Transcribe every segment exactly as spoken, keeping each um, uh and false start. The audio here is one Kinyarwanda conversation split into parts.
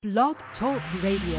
Blog Talk Radio.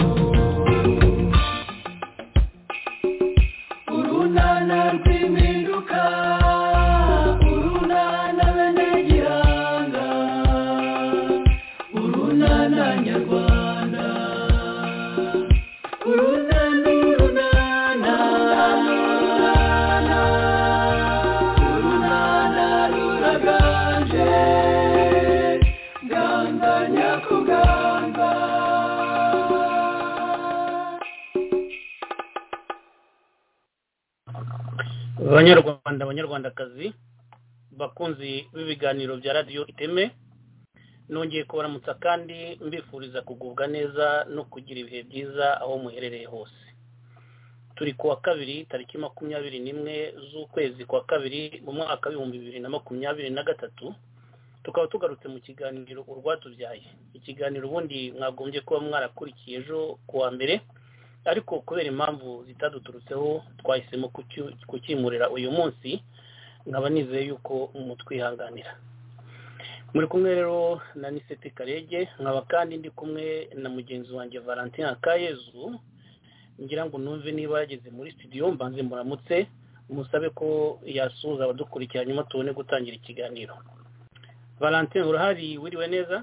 Urunana rw'imiru Abanyarwanda abanyarwandakazi bakunzi b'ibiganiro bya radio Iteme, nongeye kubaramutsa kandi mbifuriza kugubwa neza no kugira ibihe byiza aho muherereye hose. Turi kuwa kabiri tariki makumyabiri n'imwe z'ukwezi kwa kabiri mu mwaka w'ibihumbi bibiri na makumyabiri na gatatu, tukaba tugarutse mu kiganiro urwatubyaye. Ikiganiro ubundi mwagombye kuba mwarakurikiye ejo kuwa mbere, ariko kubera impamvu zitaduturutseho twahisemo kukimurira uyu munsi, nkaba nizeye yuko mutwihanganira. Muri kumwe rero na Nisete Karege, nkaba kandi ndi kumwe na mugenzi wanjye Valentin Akayezu. Ngira ngo numve niba yageze muri studio, mbanze muramutse musabe ko yasuza abadukurikira nyuma tubone gutangira ikiganiro. Valentin, urahari? Wiriwe neza?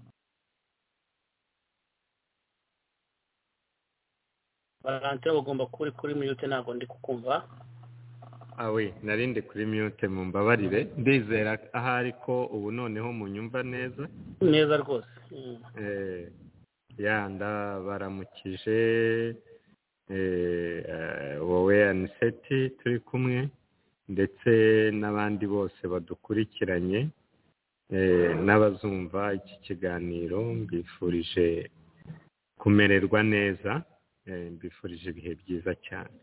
Valentin, ugomba kuri kuri mute, ntago ndi kukumva. Awe, narinde kuri mute, mumbabarire. Ndizera ahari ko ubu noneho munyumva neza. Neza rwose. Eh, ya ndabaramukije eh wowe Aniseti turi kumwe, ndetse n'abandi bose badukurikiranye eh n'abazumva iki kiganiro. Mbifurije kumererwa neza, mbifurije ibihe byiza cyane.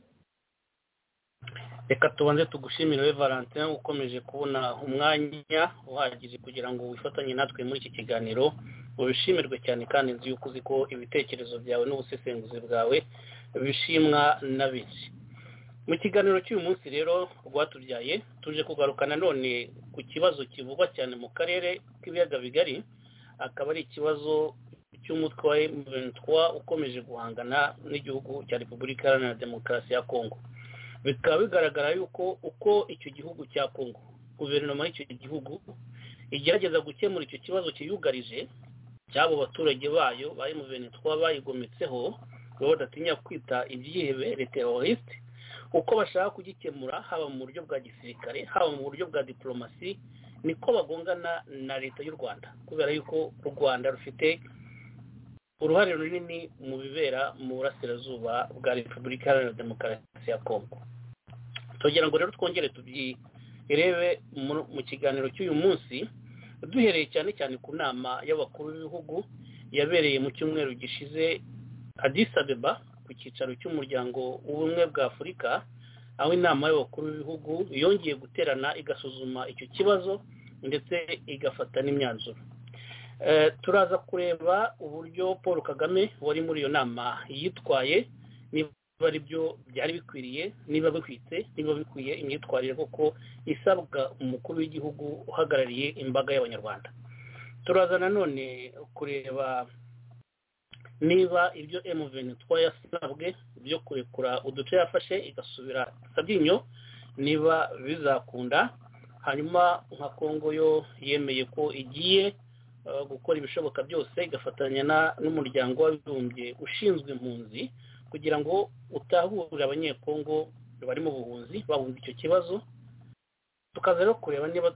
Reka tubanze tugushimire Valentin, ukomeje kubona umwanya uhagije kugira ngo wifatanye natwe muri iki kiganiro. Ubishimirwe cyane kandi nzi yuko uzi ko ibitekerezo byawe n'ubusesenguzi bwawe bishimwa na benshi. Mu kiganiro cy'uyu munsi rero rwatubyaye, tuje kugarukana none ku kibazo kivugwa cyane mu karere k'ibiyaga bigari, akaba ari ikibazo cy'umutwe wa M vingt-trois ukomeje guhangana n'igihugu cya Repubulika Iharanira Demokarasi ya Kongo. Bikaba bigaragara yuko uko icyo gihugu cya Kongo, guverinoma y'icyo gihugu igerageza gukemura icyo kibazo kiyugarije cy'abo baturage bayo ba M vingt-trois bayigometseho, baba badatinya kwita ibyihebe terroriste, uko bashaka kugikemura haba mu buryo bwa gisirikare haba mu buryo bwa diplomasi, niko bagongana na leta y'u Rwanda, kubera yuko u Rwanda rufite uruhare runini mu bibera mu burasirazuba bwa Repubulika Iharanira Demokarasi ya Kongo. Tugira ngo rero twongere tubyirebe mu kiganiro cy'uyu munsi, duhereye cyane cyane ku nama y'abakuru b'ibihugu yabereye mu cyumweru gishize Addis Abeba ku cyicaro cy'umuryango w'ubumwe bwa Afurika, aho inama y'abakuru b'ibihugu yongeye guterana igasuzuma icyo kibazo ndetse igafata n'imyanzuro. Uh, turaza kureba uburyo Paul Kagame wari muri iyo nama yitwaye, niba ari byo byari bikwiriye, niba bikwitse, niba bikwiye imyitwarire koko isabwa umukuru w'igihugu uhagarariye imbaga y'abanyarwanda. Turaza nanone kureba niba ibyo M vingt-trois yasabwe byo kurekura uduce yafashe igasubira Sabyinyo niba bizakunda. Hanyuma nka Kongo yo yemeye ko igiye gukora ibishoboka byose igafatanya n'umuryango w'abibumbye ushinzwe impunzi kugira ngo utahure abanyekongo bari mu buhunzi bahunze icyo kibazo. Tukaza rero kureba niba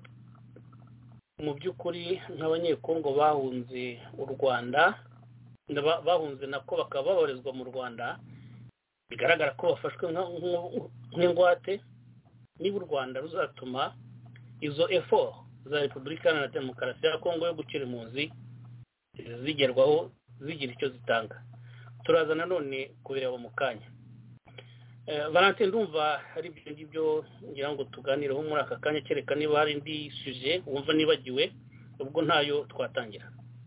mu by'ukuri nk'abanyekongo bahunze u Rwanda, bahunze nako bakaba babarizwa mu Rwanda, bigaragara ko bafashwe nk'ingwate, niba u Rwanda ruzatuma izo effort za Repubulika Iharanira Demokarasi ya Kongo yo gukira impunzi zigerwaho zigira icyo zitanga. Turaza nanone kubireba mu kanya. Eh, Valentin, ndumva hari ibyo ngibyo ngira ngo tuganireho muri aka kanya, kereka niba hari indi sujet wumva nibagiwe, ubwo ntayo twatangira.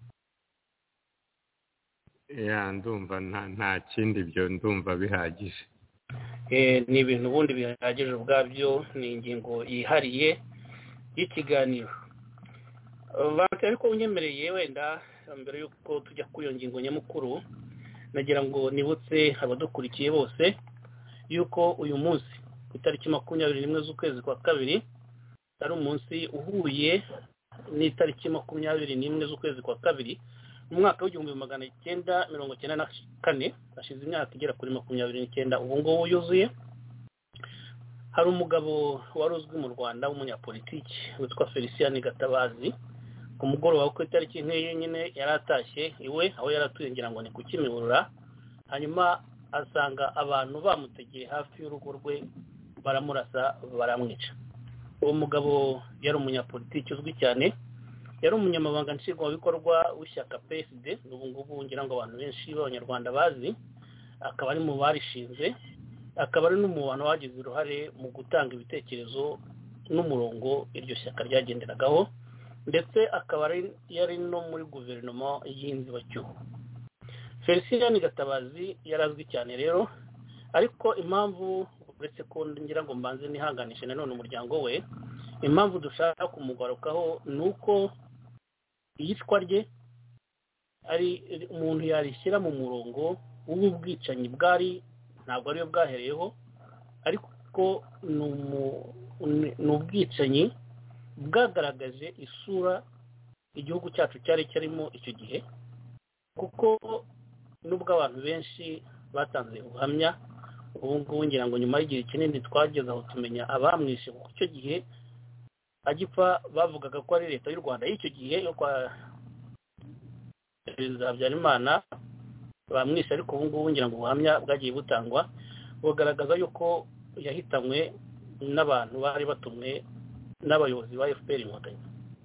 Ya ndumva nta nta kindi byo ndumva bihagije. Eh, ni ibintu ubundi bihagije ubwabyo, ni ingingo yihariye y'ikiganiro. Valentin, ariko unyemereye wenda mbere yuko tujya kuri iyo ngingo nyamukuru, nagira ngo nibutse abadukurikiye bose yuko uyu munsi ku itariki makumyabiri n'imwe z'ukwezi kwa kabiri ari umunsi uhuye n'itariki makumyabiri n'imwe z'ukwezi kwa kabiri mu mwaka w'igihumbi magana cyenda mirongo cyenda na kane, hashize imyaka igera kuri makumyabiri n'icyenda ubu ngubu yuzuye. Hari umugabo wari uzwi mu Rwanda w'umunyapolitiki witwa Felicien Gatabazi, ku mugoroba ku itariki nk'iyo nyine yaratashye iwe aho yaratuye, ngira ngo ni ku Kimihurura, hanyuma asanga abantu bamutegeye hafi y'urugo rwe baramurasa baramwica. Uwo mugabo yari umunyapolitiki uzwi cyane, yari umunyamabanga nshingwabikorwa w'ishyaka P S D, ubu ngubu ngira ngo abantu benshi b'abanyarwanda bazi, akaba ari mu barishinze, akaba ari n'umuntu wagize uruhare mu gutanga ibitekerezo n'umurongo iryo shyaka ryagenderagaho, ndetse akaba yari no muri guverinoma y'inzibacyuho. Felicien Gatabazi yarazwi cyane rero, ariko impamvu uretse ko ngira ngo mbanze nihanganishe nanone umuryango we, impamvu dushaka kumugarukaho nuko iyicwa rye ari umuntu yarishyira mu murongo w'ubwicanyi bwari ntabwo ariyo bwahereyeho, ariko ni ubwicanyi bwagaragaje isura igihugu cyacu cyari kirimo icyo gihe, kuko nubwo abantu benshi batanze ubuhamya, ubu ngubu ngira ngo nyuma y'igihe kinini twageze aho tumenya abamwishe, kuko icyo gihe agipfa bavugaga ko ari leta y'u Rwanda y'icyo gihe yo kwa Perezida Habyarimana bamwishe, ariko ubu ngubu ngira ngo ubuhamya bwagiye butangwa bugaragaza yuko yahitanywe n'abantu bari batumwe n'abayobozi ba F P R Inkotanyi.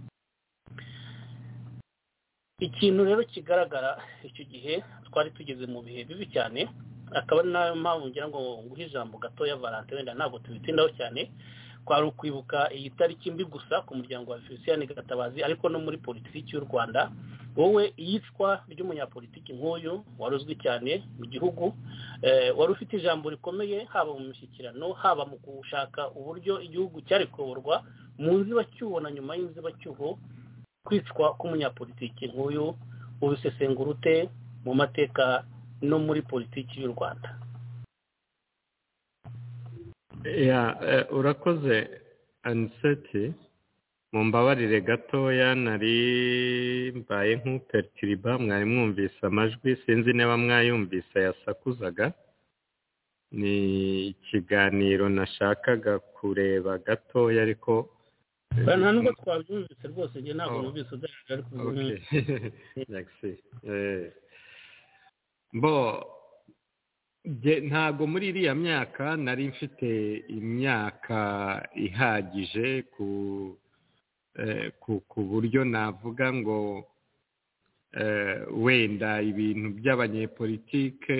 Ikintu rero kigaragara icyo gihe twari tugeze mu bihe bibi cyane, akaba ari nayo mpamvu ngira ngo nguhe ijambo gatoya Valentin, wenda ntabwo tubitindaho cyane, kwari ukwibuka iyi tariki mbi gusa ku muryango wa Felicien Gatabazi, ariko no muri politiki y'u Rwanda. Wowe iyicwa ry'umunyapolitiki nk'uyu wari uzwi cyane mu gihugu, wari ufite ijambo rikomeye haba mu mishyikirano, haba mu gushaka uburyo igihugu cyari kuyoborwa mu nzibacyuho na nyuma y'inzibacyuho, kwicwa k'umunyapolitiki nk'uyu ubisesengura ute mu mateka no muri politiki y'u Rwanda? ya urakoze Aniseti, mumbabarire gatoya nari mbaye nk'upertiriba, mwari mwumvise amajwi, sinzi niba mwayumvise yasakuzaga. Ni ikiganiro nashakaga kureba gatoya, ariko nta nubwo twabyumvise rwose, njye ntabwo numvise udahagarara kuvuga. Merci. Bo ntabwo muri iriya myaka nari mfite imyaka ihagije ku ku buryo navuga ngo wenda ibintu by'abanyepolitike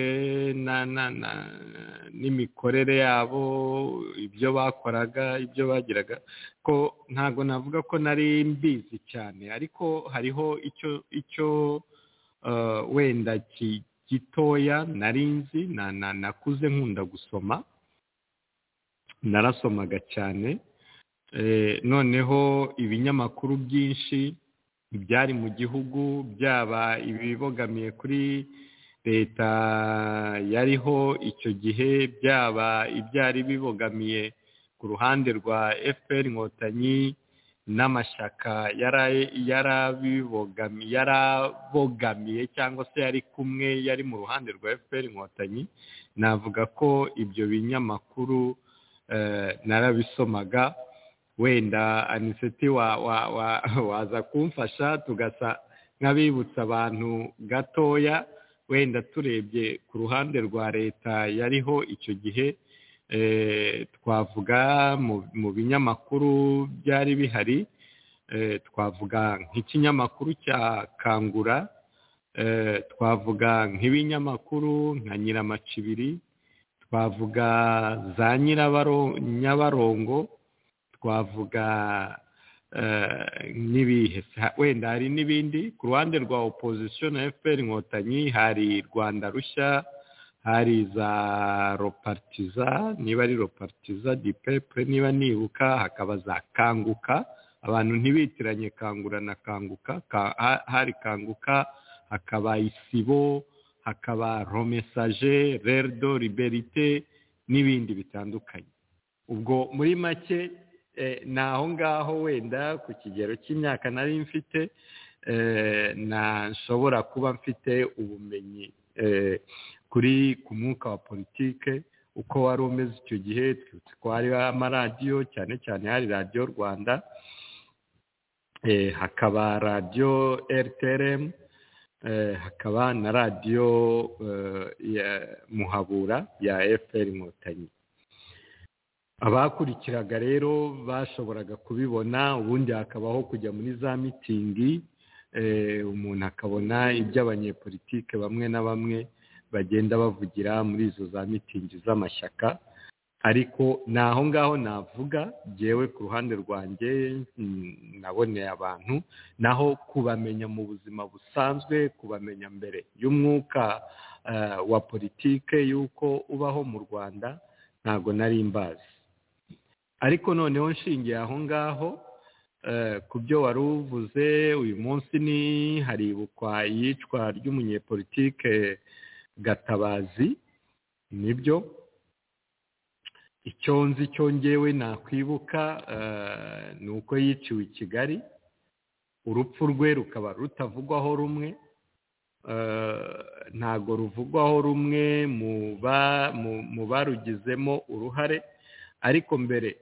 n'imikorere yabo, ibyo bakoraga, ibyo bagiraga, ko ntabwo navuga ko nari mbizi cyane, ariko hariho icyo icyo wenda gitoya nari nzi, nakuze nkunda gusoma, narasomaga cyane. Noneho ibinyamakuru byinshi byari mu gihugu, byaba ibibogamiye kuri leta yariho icyo gihe, byaba ibyari bibogamiye ku ruhande rwa F P R Inkotanyi, n'amashyaka yarabibogamiye yarabogamiye cyangwa se yari kumwe, yari mu ruhande rwa F P R Inkotanyi. Navuga ko ibyo binyamakuru narabisomaga. Wenda Aniseti waza kumfasha tugasa nk'abibutsa abantu gatoya, wenda turebye ku ruhande rwa leta yariho icyo gihe, twavuga mu binyamakuru byari bihari, twavuga nk'ikinyamakuru cya Kangura, twavuga nk'ibinyamakuru nka Nyiramacibiri, twavuga za Nyabarongo, twavuga n'ibihe, wenda hari n'ibindi. Ku ruhande rwa opposition na F P R Inkotanyi hari Rwanda Rushya, hari za Ropartiza, niba ari Ropartiza du Peuple niba nibuka, hakaba za Kanguka, abantu ntibitiranye Kangura na Kanguka, hari Kanguka, hakaba Isibo, hakaba Romessage, Rerdo, Liberté n'ibindi bitandukanye. Ubwo muri make naho ngaho wenda ku kigero cy'imyaka nari mfite, nashobora kuba mfite ubumenyi kuri ku mwuka wa politike uko wari umeze icyo gihe. Twibutse ko hari amaradiyo, cyane cyane hari radiyo Rwanda, hakaba radiyo R T R M, hakaba na radiyo Muhabura ya F P R Inkotanyi. abakurikiraga rero bashoboraga kubibona, ubundi hakabaho kujya muri za mitingi, umuntu akabona ibyo abanyepolitike bamwe na bamwe bagenda bavugira muri izo za mitingi z'amashyaka. Ariko naho ngaho navuga jewe ku ruhande rwanjye naboneye abantu, naho kubamenya mu buzima busanzwe, kubamenya mbere y'umwuka wa politike yuko ubaho mu Rwanda ntago nari mbazi. Ariko noneho nshingiye aho ngaho ku byo wari uvuze, uyu munsi ni haribukwa iyicwa ry'umunyepolitike Gatabazi. Nibyo icyo nzi cyo ngewe nakwibuka ni uko yiciwe i Kigali, urupfu rwe rukaba rutavugwaho rumwe, ntago ruvugwaho rumwe mu barugizemo uruhare. Ariko mbere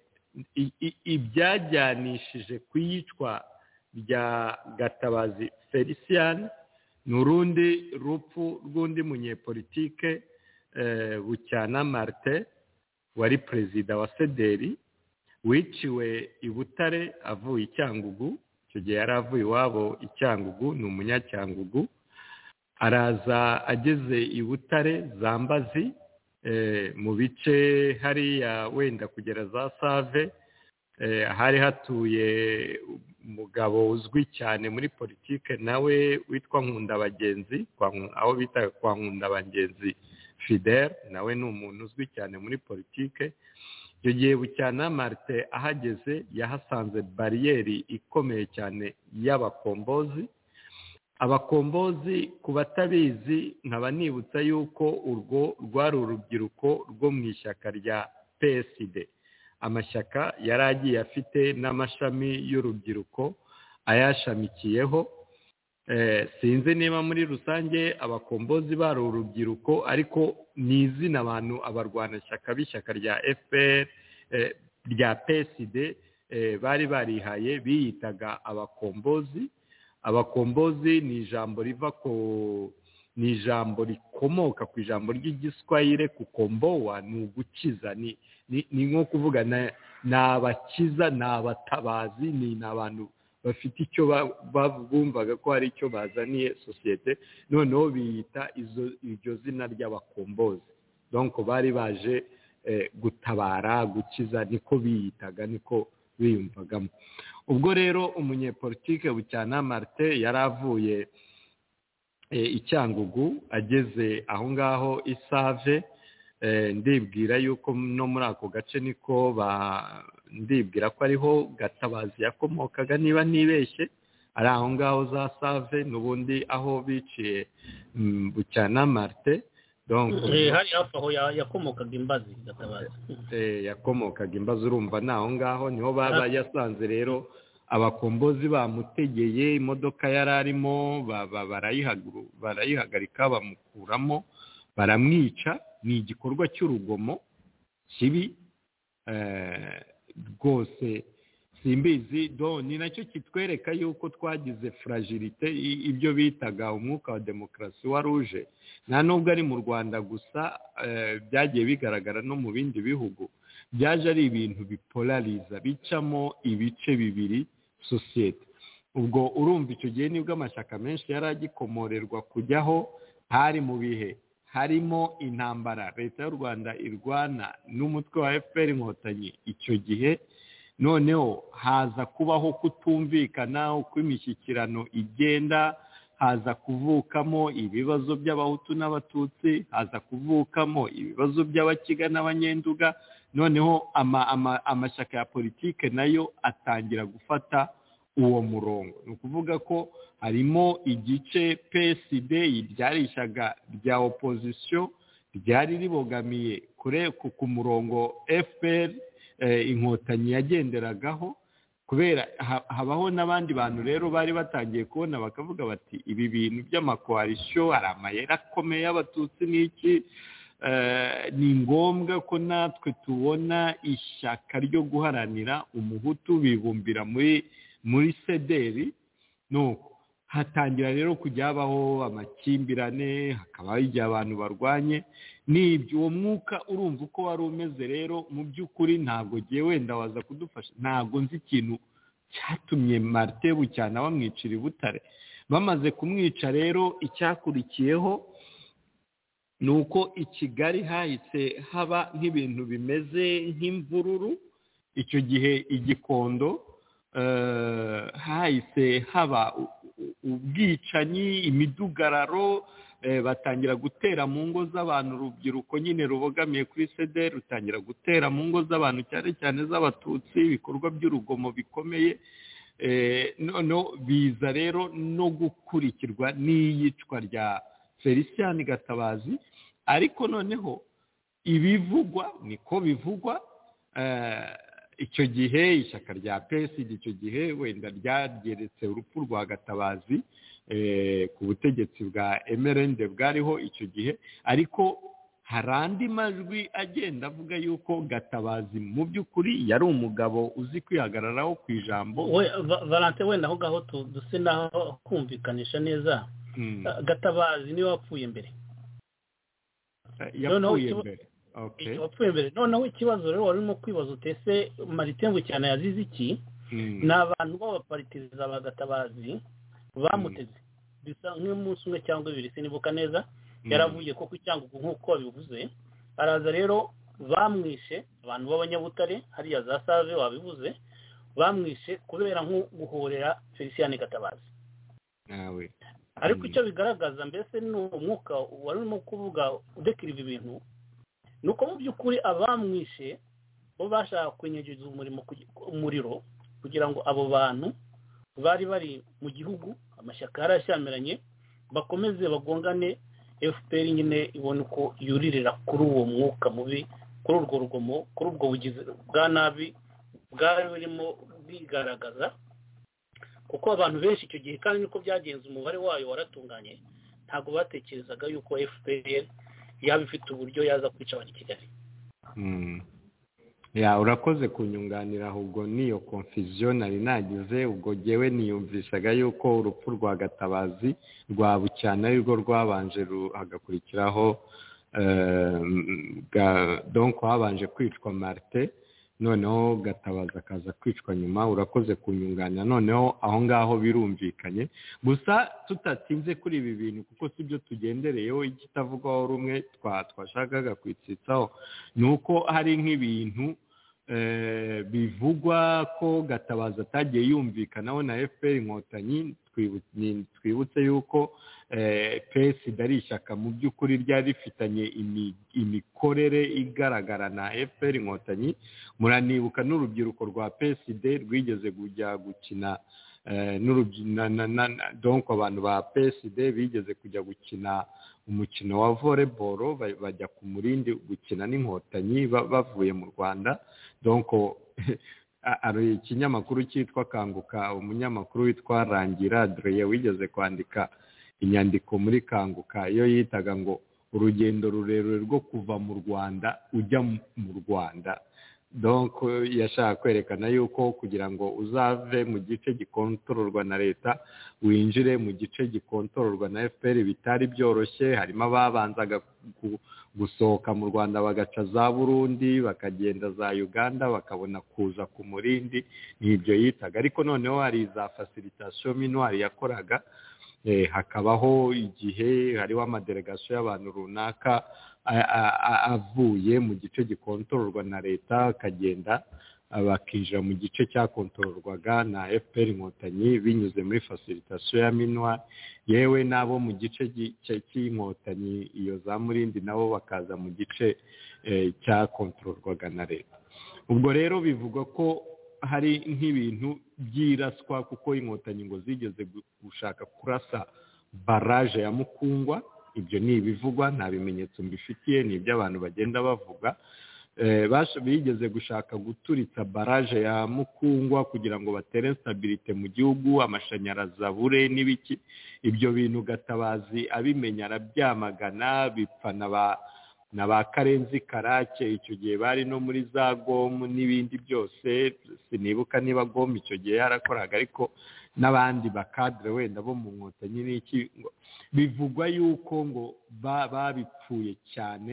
ibyajyanishije ku iyicwa rya Gatabazi Felicien ni urundi rupfu rw'undi munyepolitike Bucyana Martin wari perezida wa Sederi, wiciwe i Butare avuye i Cyangugu. Icyo gihe yari avuye iwabo i Cyangugu, ni umunyacyangugu. Araza ageze i Butare Zambazi, mu bice hariya wenda kugera za Save, hari hatuye umugabo uzwi cyane muri politike nawe witwa Nkundabagenzi, aho bita kwa Nkundabagenzi Fidel, nawe ni umuntu uzwi cyane muri politike. Icyo gihe Bucyana Martin ahageze yahasanze bariyeri ikomeye cyane y'abakombozi. Abakombozi ku batabizi nkaba nibutsa yuko urwo rwari urubyiruko rwo mu ishyaka rya P S D. Amashyaka yari agiye afite n'amashami y'urubyiruko ayashamikiyeho. Sinzi niba muri rusange abakombozi bari urubyiruko, ariko ni izina abantu abarwanashyaka b'ishyaka rya F P R rya P S D bari barihaye, biyitaga abakombozi. Abakombozi ni ijambo riva ko ni ijambo rikomoka ku ijambo ry'igiswahili kukombowa, ni ugukiza, ni ni nko kuvuga na abakiza, na abatabazi, ni abantu bafite icyo bumvaga ko hari icyo bazaniye sosiyete, noneho biyita iryo zina ry'abakombozi. Donc bari baje gutabara, gukiza, niko biyitaga, niko biyumvagamo. Ubwo rero umunyepolitike Bucyana Martin yari avuye i Cyangugu, ageze aho ngaho i Save. Ndibwira yuko no muri ako gace niko ndibwira ko ariho Gatabazi yakomokaga, niba nibeshye, ari aho ngaho za Save, n'ubundi aho biciye Bucyana Martin. Donc hari hafi aho yakomokaga Imbazi Gatabazi. Eh yakomokaga Imbazi, urumva naho ngaho niho baba yasanze rero abakombozi bamutegeye imodoka yari arimo, barayihagarika bamukuramo, baramwica. Ni igikorwa cy'urugomo kibi rwose, simbizi. Do ni nacyo kitwereka yuko twagize fragilité, ibyo bitaga umwuka wa demokarasi wa ruje. Nta nubwo ari mu Rwanda gusa, byagiye bigaragara no mu bindi bihugu. Byaje ari ibintu bipolariza, bicamo ibice bibiri sosiyete. Ubwo urumva icyo gihe nibwo amashyaka menshi yari agikomorerwa kujyaho. Hari mu bihe harimo intambara leta y'u Rwanda irwana n'umutwe wa F P R Inkotanyi. Icyo gihe noneho haza kubaho kutumvikana, uko imishyikirano igenda, haza kuvukamo ibibazo by'abahutu n'abatutsi, haza kuvukamo ibibazo by'abakiga n'abanyenduga. Noneho amashyaka ya politike nayo atangira gufata uwo murongo. Ni ukuvuga ko harimo igice P S D ryarishaga rya opposition, ryari ribogamiye kure ku murongo F P R Inkotanyi yagenderagaho, kubera habaho n'abandi bantu rero bari batangiye kubona bakavuga bati ibi bintu by'amakoalisyo ari amayera akomeye y'abatutsi n'iki, ni ngombwa ko natwe tubona ishyaka ryo guharanira umuhutu, bibumbira muri muri Sederi. Nuko hatangira rero kujya habaho amakimbirane, hakabaho igihe abantu barwanye. n'ibyo uwo mwuka urumva uko wari umeze rero mu by'ukuri ntabwo ngiye wenda waza kudufasha, ntabwo nzi ikintu cyatumye Martin Bucyana bamwicira i Butare. Bamaze kumwica rero icyakurikiyeho ni uko i Kigali hahise haba nk'ibintu bimeze nk'imvururu. Icyo gihe i Gikondo hahise haba ubwicanyi, imidugararo, batangira gutera mu ngo z'abantu, urubyiruko nyine rubogamiye kuri C D R rutangira gutera mu ngo z'abantu cyane cyane z'abatutsi, ibikorwa by'urugomo bikomeye. Noneho biza rero no gukurikirwa n'iyicwa rya Felicien Gatabazi. Ariko noneho ibivugwa niko bivugwa, icyo gihe ishyaka rya P S D icyo gihe wenda ryageretse urupfu rwa Gatabazi ku butegetsi bwa M R N D bwariho icyo gihe. Ariko hari andi majwi agenda avuga yuko Gatabazi mu by'ukuri yari umugabo uzi kwihagararaho ku ijambo. Valentin, wenda aho ngaho duse naho kumvikanisha neza. Gatabazi niwe wapfuye mbere. Yapfuye mbere. Okay. Wapfuye mbere. Noneho ikibazo rero warimo kwibaza utese Martin Bucyana yazize iki? Ni abantu b'abaparitiza ba Gatabazi bamuteze. Bisa nk'umunsi umwe cyangwa ibiri sinibuka neza. Yaravuye ko kwicyangugu nk'uko bivuze. Araza rero bamwishe abantu b'abanyabutare hariya za Save wabivuze, bamwishe kubera nko guhorera Felicien Gatabazi. Nawe. Ariko icyo bigaragaza mbese ni umwuka warimo kuvuga udekira ibi bintu, nuko mu by'ukuri abamwishe bo bashaka kwenyegeza umurimo umuriro kugira ngo abo bantu bari bari mu gihugu, amashyaka yarashyamiranye, bakomeze bagongane, F P R nyine ibone ko yuririra kuri uwo mwuka mubi, kuri urwo rugomo, kuri ubwo bugizi bwa nabi bwari burimo bigaragaza. Kuko abantu benshi icyo gihe kandi niko byagenze, umubare wayo waratunganye, ntabwo batekerezaga yuko F P R yaba ifite uburyo yaza kwica abantu i Kigali. Ya urakoze kunyunganira, ahubwo niyo confusion nari nagize. Ubwo jewe niyumvishaga yuko urupfu rwa Gatabazi rwa Bucyana arirwo rwabanje hagakurikiraho donc habanje kwicwa Martin, noneho Gatabazi akaza kwicwa nyuma. Urakoze kunyunganira, noneho aho ngaho birumvikanye. Gusa tutatinze kuri ibi bintu kuko sibyo tugendereyeho, ikitavugwaho rumwe twashakaga kwitsitsaho nuko hari nk'ibintu bivugwa ko Gatabazi atagiye yumvikanaho na F P R Inkotanyi. Twibutse yuko P S D ari ishyaka mu by'ukuri ryari rifitanye imikorere igaragara na F P R Inkotanyi. Muranibuka n'urubyiruko rwa P S D rwigeze kujya gukina donc abantu ba P S D bigeze kujya gukina umukino wa volleyball, bajya ku Murindi gukina n'Inkotanyi bavuye mu Rwanda. Donc ari ikinyamakuru cyitwa Kanguka, umunyamakuru witwa Rangira Adrien wigeze kwandika inyandiko muri Kanguka iyo yitaga ngo urugendo rurerure rwo kuva mu Rwanda ujya mu Rwanda. Donc yashaka kwerekana yuko kugira ngo uzave mu gice gikontororwa na leta winjire mu gice gikontororwa na F P R bitari byoroshye. Harimo ababanzaga gusohoka mu Rwanda bagaca za Burundi bakagenda za Uganda bakabona kuza ku Murindi, nibyo yitaga. Ariko noneho hari za facilitation minoire yakoraga, hakabaho igihe hariho amadelegation y'abantu runaka avuye mu gice gikontororwa na leta akagenda bakinjira mu gice cyakontororwaga na F P R Inkotanyi binyuze muri facilitation ya minoire. Yewe nabo mu gice cy'Inkotanyi iyo za Murindi nabo bakaza mu gice cyakontororwaga na leta. Ubwo rero bivugwa ko hari nk'ibintu byiraswa kuko Inkotanyi ngo zigeze gushaka kurasa barrage ya Mukungwa. Ibyo ni ibivugwa, nta bimenyetso mbifitiye, ni iby'abantu bagenda bavuga. Bigeze gushaka guturitsa barrage ya Mukungwa kugira ngo batere stabilite mu gihugu, amashanyarazi abure n'ibiki. Ibyo bintu Gatabazi abimenya arabyamagana, bipfana ba na ba Karenzi Karake icyo gihe bari no muri za Gom n'ibindi byose. Sinibuka niba Gom icyo gihe yarakoraga, ariko n'abandi bakadre wenda bo mu Nkotanyi n'iki. Bivugwa yuko ngo babipfuye cyane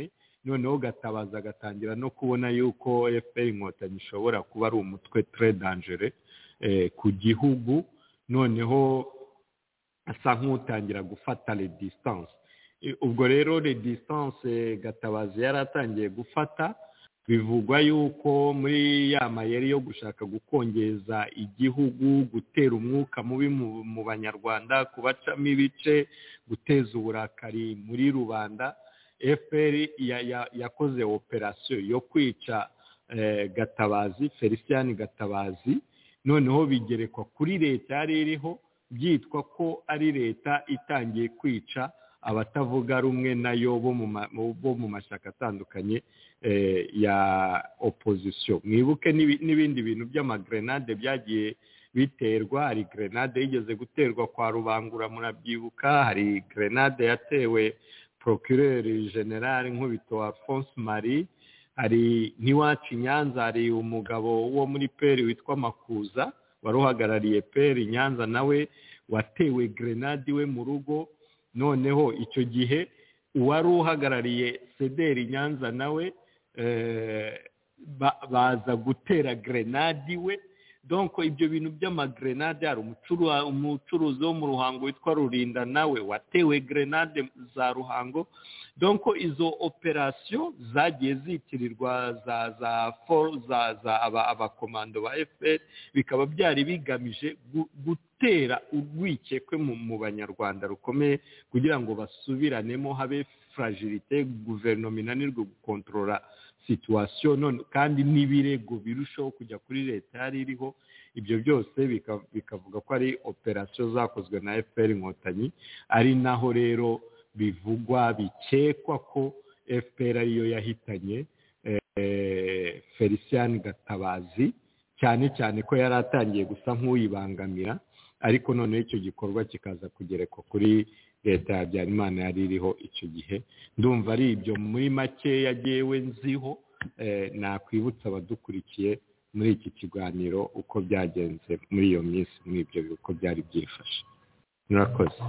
noneho Gatabazi agatangira no kubona yuko F P R inkotanyi ishobora kuba ari umutwe très dangereux ku gihugu, noneho asa nk'utangira gufata les distance. Ubwo rero les distance Gatabazi yaratangiye gufata, bivugwa yuko muri ya mayeri yo gushaka gukongeza igihugu, gutera umwuka mubi mu banyarwanda, kubacamo ibice, guteza uburakari muri rubanda, F P R yakoze operation yo kwica Gatabazi, Felicien Gatabazi, noneho bigerekwa kuri leta yari iriho, byitwa ko ari leta itangiye kwica abatavuga rumwe nayo bo mu mashyaka atandukanye ya opposition. Mwibuke n'ibindi bintu by'amagrenade byagiye biterwa. Hari grenade yigeze guterwa kwa Rubangura, murabyibuka. Hari grenade yatewe procureur general Nkubito Alphonse Marie. Hari n'iwacu Nyanza, hari umugabo wo muri P R witwa Makuza wari uhagarariye P R Nyanza, nawe watewe grenade we mu rugo. Noneho icyo gihe uwari uhagarariye C D R Nyanza nawe baza gutera grenade we. Donc ibyo bintu by'amagrenade, hari umucuruzi wo mu Ruhango witwa Rurinda nawe watewe grenade za Ruhango. Donc izo operation zagiye zitirirwa za za for za za abakomando ba F P R, bikaba byari bigamije gutera urwikekwe mu banyarwanda rukomeye kugira ngo basubiranemo, habe fragilité, guverinoma inanirwe gukontrola situation, none kandi n'ibirego birushaho kujya kuri leta yari iriho. Ibyo byose bikavuga ko ari operation zakozwe na F P R inkotanyi, ari naho rero bivugwa bikekwa ko F P R ariyo yahitanye Felicien Gatabazi, cyane cyane ko yari atangiye gusa nk'uyibangamira, ariko noneho icyo gikorwa kikaza kugerekwa kuri leta ya Habyarimana yari iriho icyo gihe. Ndumva ari ibyo muri make yagewe nziho. Nakwibutsa abadukurikiye muri iki kiganiro uko byagenze muri iyo minsi, muri ibyo uko byari byifashe. Murakoze.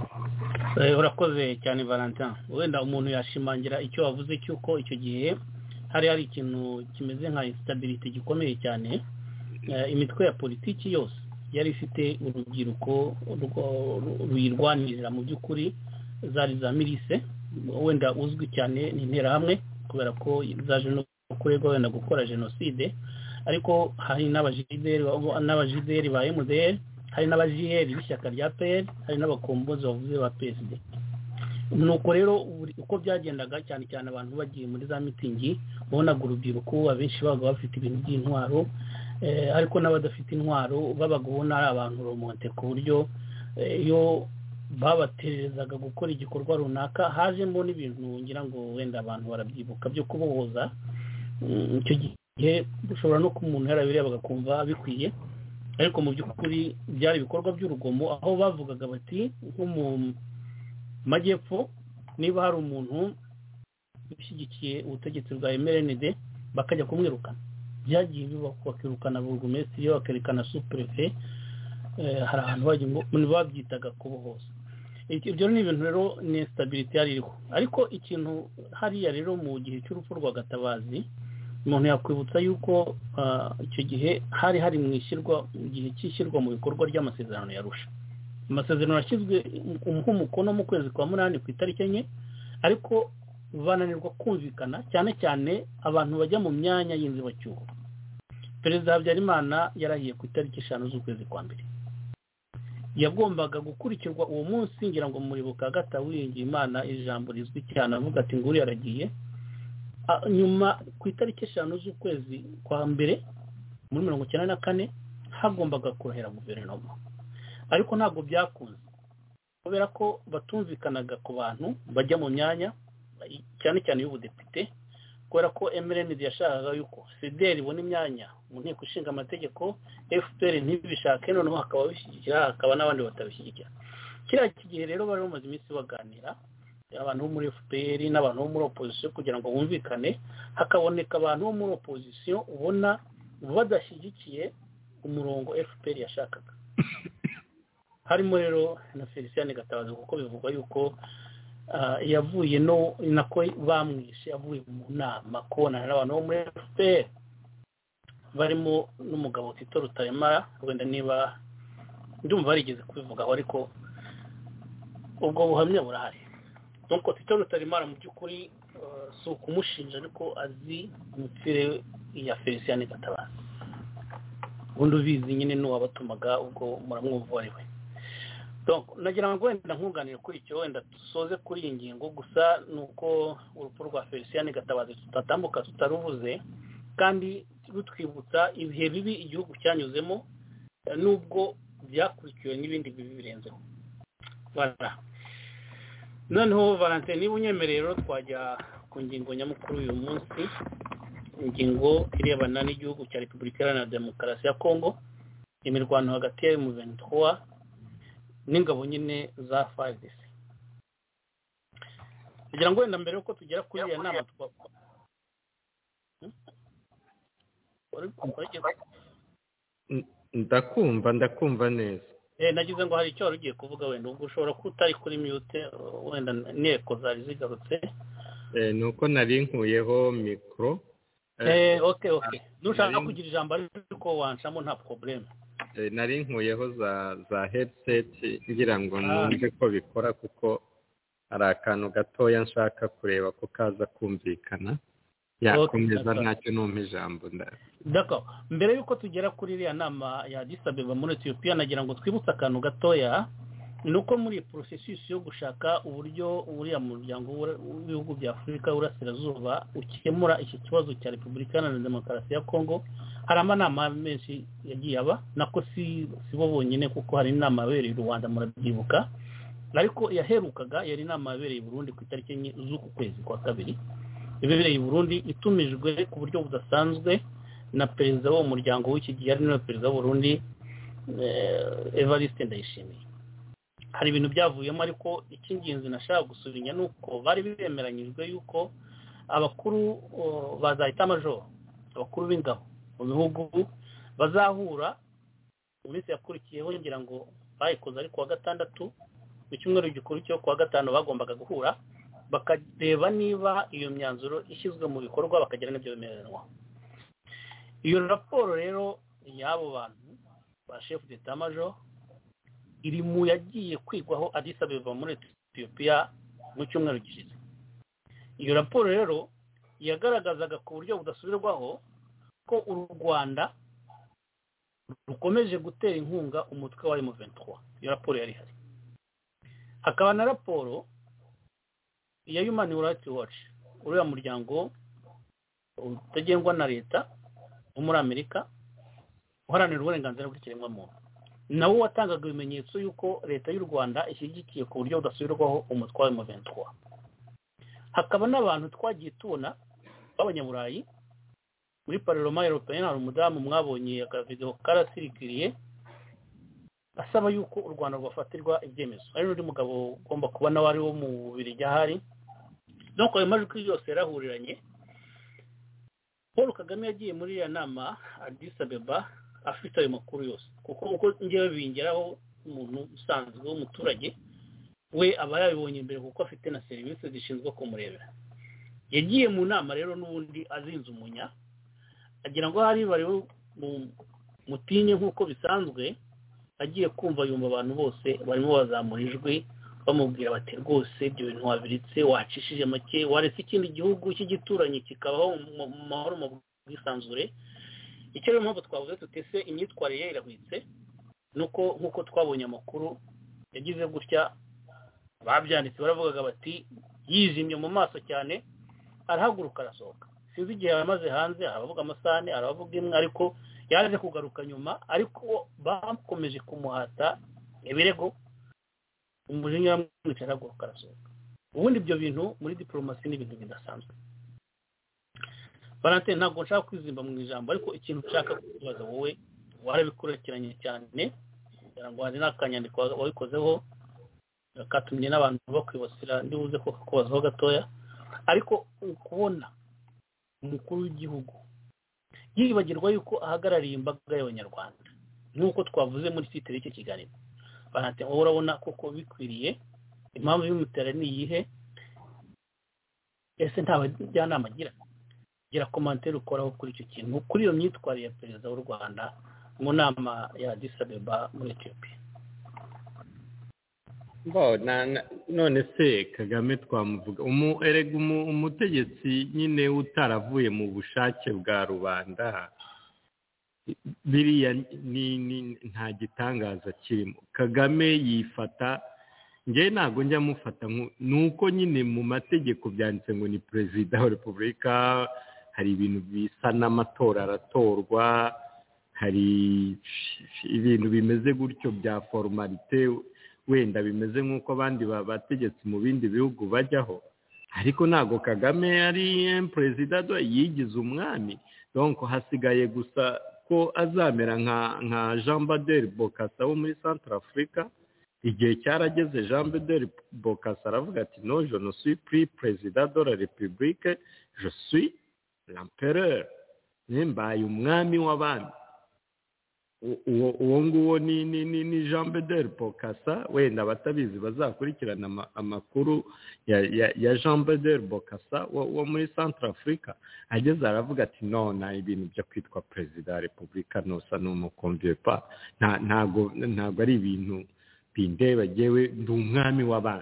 Urakoze cyane Valentin. Wenda umuntu yashimangira icyo wavuze cyuko icyo gihe hari hari ikintu kimeze nka instability gikomeye cyane. Imitwe ya politiki yose yari ifite urubyiruko ruyirwanirira mu by'ukuri, zari za mirise, wenda uzwi cyane n'interahamwe kubera ko zaje no kuregwa wenda gukora genocide, ariko hari n'abajideri n'abajideri ba M D R, hari n'abajiyeri b'ishyaka rya P R, hari n'abakombozi bavuze ba P S D. Nuko rero uko byagendaga cyane cyane abantu bagiye muri za mitingi, bonaga urubyiruko abenshi babaga bafite ibintu by'intwaro, ariko n'abadafite intwaro babaga ubona ari abantu romonte, ku buryo iyo babaterezaga gukora igikorwa runaka hajemo n'ibintu ngira ngo wenda abantu barabyibuka byo kubohoza. Icyo gihe ushobora no kumuntu yarabireba bagakumva bikwiye, ariko mu by'ukuri byari ibikorwa by'urugomo, aho bavugaga bati nko mu majyepfo niba hari umuntu ushyigikiye ubutegetsi bwa M R N D bakajya kumwirukana, byagiye biba bakirukana burugumesitiri, bakerekana superfe. Hari ahantu bagiye ngo babyitaga kubohoza. Ibyo ni ibintu rero ni stability yari iriho. Ariko ikintu hariya rero mu gihe cy'urupfu rwa Gatabazi, umuntu yakwibutsa yuko icyo gihe hari hari mu ishyirwa mu gihe cy'ishyirwa mu bikorwa ry'amasezerano ya Arusha. Amasezerano yashyizwe nk'umukono mu kwezi kwa munani ku itariki enye, ariko bananirwa kumvikana, cyane cyane abantu bajya mu myanya y'inzibacyuho. Perezida Habyarimana yarahiye ku itariki eshanu z'ukwezi kwa mbere. Yagombaga gukurikirwa uwo munsi, ngira ngo muribuka Gata Uwiringiyimana ijambo rizwi cyane avuga ati nguri yaragiye. Nyuma ku itariki eshanu z'ukwezi kwa mbere muri mirongo icyenda na kane hagombaga kurahira guverinoma, ariko ntabwo byakunze kubera ko batumvikanaga ku bantu bajya mu myanya cyane cyane y'ubudepite, kubera ko M R N D yashakaga yuko C D R ibona imyanya mu nteko ishinga amategeko, F P R ntibishake, noneho hakaba bishyigikira, hakaba n'abandi batabishyigikira. Kiriya kigihe rero bari bamaze iminsi baganira, abantu bo muri F P R n'abantu bo muri opposition, kugira ngo bumvikane, hakaboneka abantu bo muri opposition ubona badashyigikiye umurongo F P R yashakaga. Harimo rero na Felicien Gatabazi, kuko bivugwa yuko yavuye no nako bamwishe avuye mu nama kubonana n'abantu bo muri F P R barimo n'umugabo Tito Rutaremara wenda niba ndumva barigeze kubivugaho ariko ubwo buhamya burahari. Nuko Tito Rutaremara mu by'ukuri si ukumushinja ariko azi imipfire ya Felicien Gatabazi, ubundi ubizi nyine n'uwabatumaga ubwo muramwumva ari we. Donc nagira ngo wenda nkunganire kuri icyo wenda dusoze kuri iyi ngingo, gusa nuko urupfu rwa Felicien Gatabazi tutatambuka tutaruvuze kandi rutwibutsa ibihe bibi igihugu cyanyuzemo nubwo byakurikiwe n'ibindi bibi birenzeho. Voilà. Noneho Valentin niba unyemereye rero twajya ku ngingo nyamukuru uyu munsi, ingingo irebana n'igihugu cya Repubulika Iharanira Demokarasi ya Kongo, imirwano hagati ya M vingt-trois n'ingabo nyine za F A R D C. kugira ngo wenda mbere yuko tugera kuri iyo nama twakora ndakumva ndakumva neza. Eh nagize ngo hari icyo wari ugiye kuvuga wenda ubwo ushobora kutari kuri mute wenda nteko zari zigarutse. Eh nuko nari nkuyeho micro. Eh okay okay. Nushaka kugira ijambo ariko wanshamo nta problem. Eh nari nkuyeho za za headset ngira ngo numve ko bikora kuko hari akantu gatoya nshaka kureba ko kaza kumvikana. Yakomeza ntacyo numva ijambo nda. D'accord. Mbere yuko tugera kuri iriya nama ya Addis Abeba muri Ethiopia nagira ngo twibutse akantu gatoya nuko muri processus yo gushaka uburyo uriya muryango w'ibihugu bya Afurika urasirazuba ukemura iki kibazo cya Repubulika Iharanira Demokarasi ya Kongo, hari amanama menshi yagiye aba nako si sibo bonyine kuko hari inama yabereye u Rwanda murabyibuka, ariko yaherukaga yari inama yabereye i Burundi ku itariki enye z'uku kwezi kwa kabiri. Ibereye i Burundi itumijwe ku buryo budasanzwe na perezida wo muryango w'iki gihe ari no perezida w'u Burundi Evariste Ndayishimiye. Hari ibintu byavuyemo ariko icy'ingenzi nashaka gusubinya nuko bari bemeranyijwe yuko abakuru bazahita amajoro, abakuru b'ingabo mu bihugu bazahura mu minsi yakurikiyeho, ngira ngo bayikoze ari kuwa gatandatu, mu cyumweru gikuru cyo kuwa gatanu bagombaga guhura bakareba niba iyo myanzuro ishyizwe mu bikorwa bakagira n'ibyo bemererwa. Iyo raporo rero y'abo bantu ba chef d'état major iri mu yagiye kwigwaho Addis Abeba muri Ethiopia mu cyumweru gishize. Iyo raporo rero yagaragazaga ku buryo budasubirwaho ko u Rwanda rukomeje gutera inkunga umutwe wa M vingt-trois. Iyo raporo yari hari. Hakaba na raporo ya Human Rights Watch, uriya muryango utagengwa na leta wo muri Amerika uharanira uburenganzira bw'ikiremwamuntu, nawo watangaga ibimenyetso yuko leta y'u Rwanda ishyigikiye ku buryo budasubirwaho umutwe wa M vingt-trois. Hakaba n'abantu twagiye tubona b'abanyaburayi muri Parlement Européen, hari umudamu mwabonye akavideo karasirikiriye asaba yuko u Rwanda rwafatirwa ibyemezo. Ari n'undi mugabo ugomba kuba nawe ari wo mu Bubiligi ahari. Donc ayo majwi yose yarahuriranye. Paul Kagame yagiye muri ya nama Addis Abeba afite ayo makuru yose, kuko uko ngewe bingeraho umuntu usanzwe w'umuturage we aba yabibonye imbere kuko afite na serivisi zishinzwe kumurebera. Yagiye mu nama rero n'ubundi azinze umunya agira ngo hari bari mutinye nk'uko bisanzwe, agiye kumva yumva abantu bose barimo bazamura ijwi bamubwira bati rwose ibyo bintu wabiritse, wacishije make, waretse ikindi gihugu cy'igituranyi kikabaho mu mahoro mu bwisanzure. Icyo rero mpamvu twavuze tutese imyitwarire irahwitse nuko nk'uko twabonye amakuru yagize gutya, babyanditse baravugaga bati yijimye mu maso cyane, arahaguruka arasohoka. Sinzi igihe yamaze hanze, aravuga amasane, aravuga imwe, ariko yaje kugaruka nyuma, ariko bakomeje kumuhata ibirego, umujinya wamwicara araguruka arasohoka. Ubundi ibyo bintu muri diplomasi ni ibintu bidasanzwe. Valentin, ntabwo nshaka kwizimba mu ijambo, ariko ikintu nshaka kubaza wowe warabikurikiranye cyane, kugira ngo hari n'akanyandiko wabikozeho katumye n'abantu bakwibasira, ndibuze ko kubazaho gatoya, ariko ukubona umukuru w'igihugu yibagirwa yuko ahagarariye imbaga y'abanyarwanda nk'uko twavuze muri sitire y'iki kiganiro. Valentin, wowe urabona koko bikwiriye? Impamvu y'umutera ni iyihe? ese nta bajyanama agira gira komantere ukoraho kuri icyo kintu kuri iyo myitwarire ya perezida w'u Rwanda mu nama ya Addis Abeba muri Ethiopia. None se Kagame twamuvuga erega umutegetsi nyine utaravuye mu bushake bwa rubanda biriya ni nta gitangaza kirimo. Kagame yifata njye ntabwo njya mufata nuko nyine mu mategeko byanditse ngo ni perezida wa repubulika, hari ibintu bisa n'amatora aratorwa, hari ibintu bimeze gutyo bya formalite wenda bimeze nk'uko abandi bategetse mu bindi bihugu bajyaho, ariko ntabwo Kagame ari perezida do yigize umwami. Donc hasigaye gusa ko azamera nka nka Jean Badel Bokassa wo muri Central Africa. Igihe cyarageze Jean Badel Bokassa aravuga ati no, je ne suis plus président de la République, je suis l'empereur, nimbaye umwami w'abandi. Uwo nguwo ni ni ni Jean Badel Bokassa, wenda batabizi bazakurikirana amakuru ya ya Jean Badel Bokassa wo muri Central Africa. Ageze aravuga ati no, na ibintu byo kwitwa perezida wa repubulika no sa no mukonviye pa ntago ntago ari ibintu bindeba jewe ndi umwami w'abandi.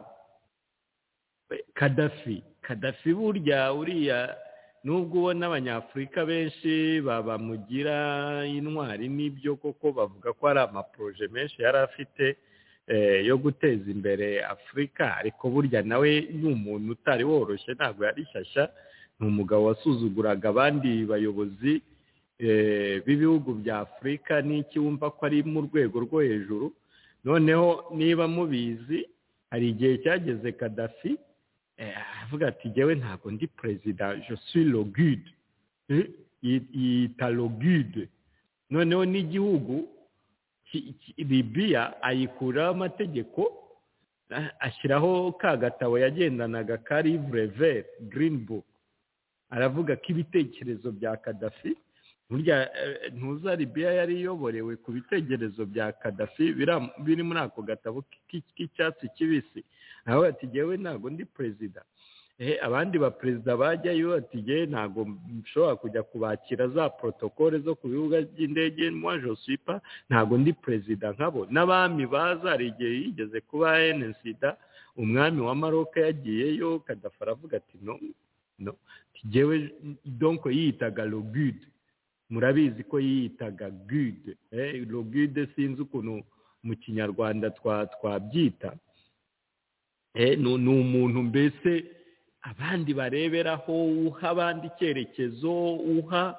Kadafi Kadafi burya uriya nubwo ubona abanyafurika benshi babamugira intwari n'ibyo koko bavuga ko ari amaproje menshi yari afite yo guteza imbere Afurika, ariko burya nawe ni umuntu utari woroshye, ntabwo yari shyashya, ni umugabo wasuzuguraga abandi bayobozi b'ibihugu bya Afurika, n'iki wumva ko ari mu rwego rwo hejuru. Noneho niba mubizi hari igihe cyageze Kadafi avuga ati jewe ntabwo ndi perezida, je suis le guide, yita le guide. Noneho n'igihugu Libya ayikuraho amategeko, ashyiraho ka gatabo yagendanaga ka livre vert, green book, aravuga ko ibitekerezo bya Kadafi burya ntuza Libya yari iyoborewe ku bitekerezo bya Kadafi biri muri ako gatabo k'icyatsi kibisi. Aho ati jewe ntabwo ndi perezida. Eh abandi ba perezida bajyayo ati je ntabwo nshobora kujya kubakira za protocole zo ku bibuga by'indege, moi je suis pas, ntabwo ndi perezida nkabo. N'abami bazaregeye yigeze kuba N Sida, umwami wa Maroc yagiyeyo, Kadafi aravuga ati no no jewe donc yitaga le guide. Murabizi ko yitaga guide, eh le guide sinzi ukuntu mu kinyarwanda twa twabyita. Eh no ni umuntu mbese abandi bareberaho, uha abandi icyerekezo, uha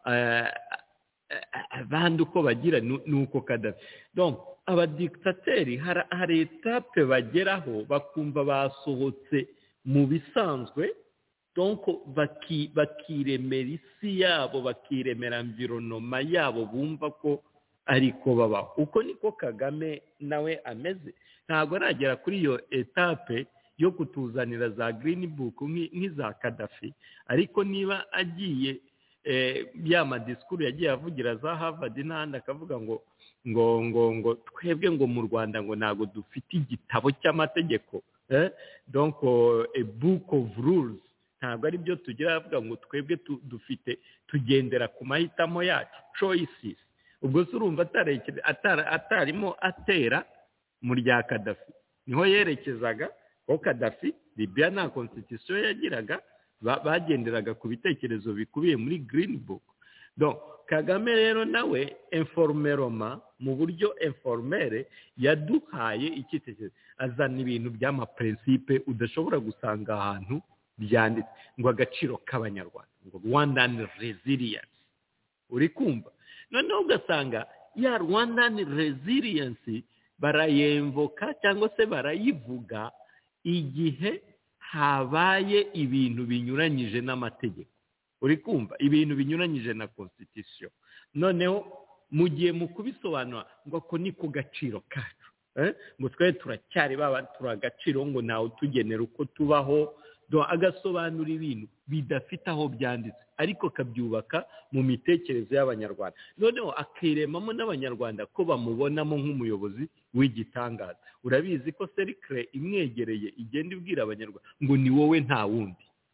abandi uko bagira, nuko Kadafi. Donc abadiktateri hari etape bageraho bakumva basohotse mu bisanzwe, donc baki bakiremera isi yabo, bakiremera environnement yabo, bumva ko ariko babaho. Uko niko Kagame nawe ameze. Ntabwo aragera kuri iyo etape yo kutuzanira za green book nk'iza Kadafi, ariko niba agiye ya madisikuru yagiye avugira za Harvard n'ahandi akavuga ngo ngo ngo ngo twebwe ngo mu Rwanda ngo ntabwo dufite igitabo cy'amategeko, eh donc a book of rules, ntabwo ari byo tugira, avuga ngo twebwe dufite tugendera ku mahitamo yacu, choices. Ubwo se urumva atarimo atera mu rya Kadafi, niho yerekezaga ko Kadafi Libya nta constitution yagiraga, bagenderaga ku bitekerezo bikubiye muri green book. Donc Kagame rero nawe informellement, mu buryo informere, yaduhaye icyitegererezo, azana ibintu by'ama principe udashobora gusanga ahantu byanditse, ngo agaciro k'abanyarwanda, ngo Rwandan resilience. Uri kumva? Noneho ugasanga ya Rwandan resilience barayemvoka cyangwa se barayivuga igihe habaye ibintu binyuranyije n'amategeko. Uri kumva? Ibintu binyuranyije na constitution. Noneho mu gihe mu kubisobanura ngo ko niko gaciro kacu, eh ngo twe turacyari baba turagaciro, ngo nawe tugenera uko tubaho, do agasobanura ibintu bidafite aho byanditse, ariko kabyubaka mu mitekerezo y'abanyarwanda. Noneho akiremamo n'abanyarwanda ko bamubonamo nk'umuyobozi w'igitangaza. Urabizi ko cercle imwegereye igenda ibwira abanyarwanda ngo ni wowe nta wundi,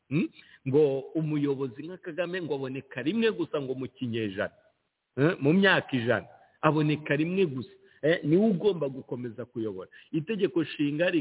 ngo umuyobozi nka Kagame ngo aboneka rimwe gusa ngo mu kinyejana mu myaka ijana aboneka rimwe gusa niwe ugomba gukomeza kuyobora itegeko nshinga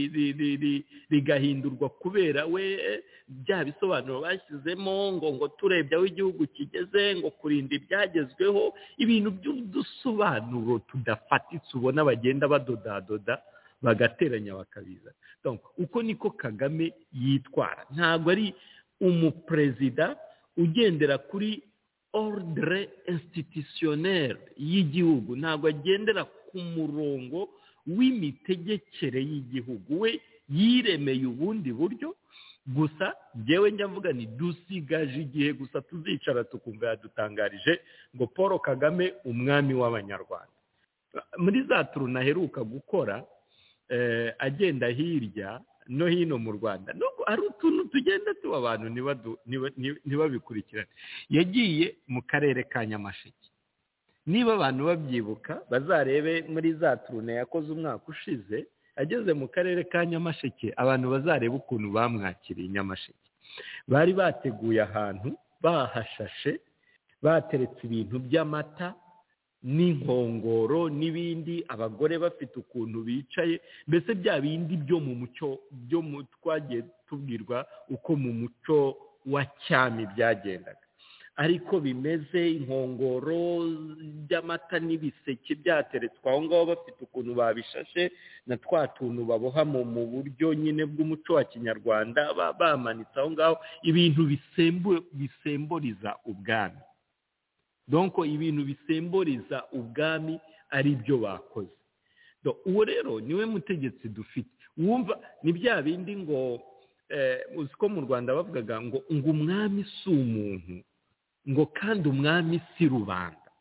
rigahindurwa kubera we bya bisobanuro bashyizemo ngo ngo turebye aho igihugu kigeze ngo kurinda ibyagezweho ibintu by'udusobanuro tudafatitse ubona bagenda badodadoda bagateranya bakabiza uko niko Kagame yitwara ntabwo ari umuperezida ugendera kuri ordre institutionnel y'igihugu ntabwo agendera ku murongo w'imitegekere y'igihugu we yiremeye ubundi buryo gusa jewe njya mvuga ni dusigaje igihe gusa tuzicara tukumva yadutangarije ngo Paul Kagame umwami w'abanyarwanda muri za turuna heruka gukora eh, agenda hirya no hino mu Rwanda no ari utuntu tugenda tuba abantu ntibabikurikirane yagiye mu karere ka Nyamasheke niba abantu babyibuka bazarebe muri za turune yakoze umwaka ushize ageze mu karere ka Nyamasheke abantu bazareba ukuntu bamwakiriye Nyamasheke bari bateguye ahantu bahashashe bateretse ibintu by'amata n'inkongoro n'ibindi abagore bafite ukuntu bicaye mbese bya bindi byo mu muco byo mu twagiye tubwirwa uko mu muco wa cyami byagendaga ariko bimeze inkongoro by'amata n'ibiseke byateretswe aho ngaho bafite ukuntu babishashe na twa tuntu baboha mu buryo nyine bw'umuco wa Kinyarwanda bamanitse aho ngaho ibintu bisemburiza ubwami donko ibintu bisemburiza ubwami ari byo bakoze uwo rero niwe mutegetsi dufite wumva ni bya bindi ngo uzi ko mu Rwanda bavugaga ngo ngo umwami si umuntu ngo kandi umwami si rubanda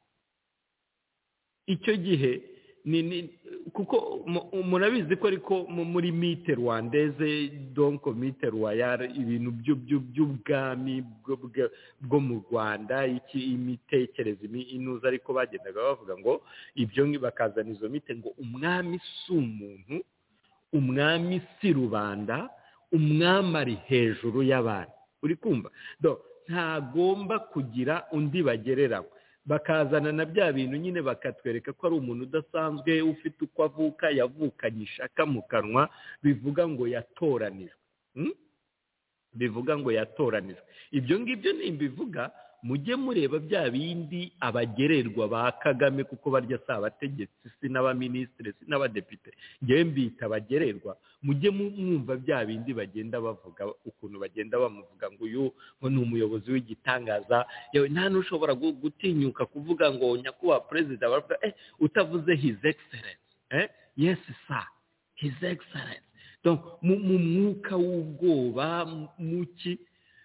icyo gihe ni kuko murabizi ko ariko muri mite rwandeze donko mite royale ibintu by'ubwami bwo mu Rwanda iki imitekereze inuza ariko bagendaga bavuga ngo ibyo bakazana izo mite ngo umwami si umuntu umwami si rubanda umwami ari hejuru y'abantu uri kumva ntagomba kugira undi bagereraho bakazana na bya bintu nyine bakatwereka ko ari umuntu udasanzwe ufite uko avuka yavukanye ishaka mu kanwa bivuga ngo yatoranijwe bivuga ngo yatoranijwe ibyo ngibyo nimbivuga mujye mureba bya bindi abagererwa ba Kagame kuko barya si abategetsi si n'abaminisitiri si n'abadepite ngewe mbita abagererwa mujye mwumva bya bindi bagenda bavuga ukuntu bagenda bamuvuga ngo uyu ni umuyobozi w'igitangaza yewe nta n'ushobora gutinyuka kuvuga ngo nyakubahwa perezida baravuga eh utavuze his excellence eh yes sir his excellence donc mu mwuka w'ubwoba muki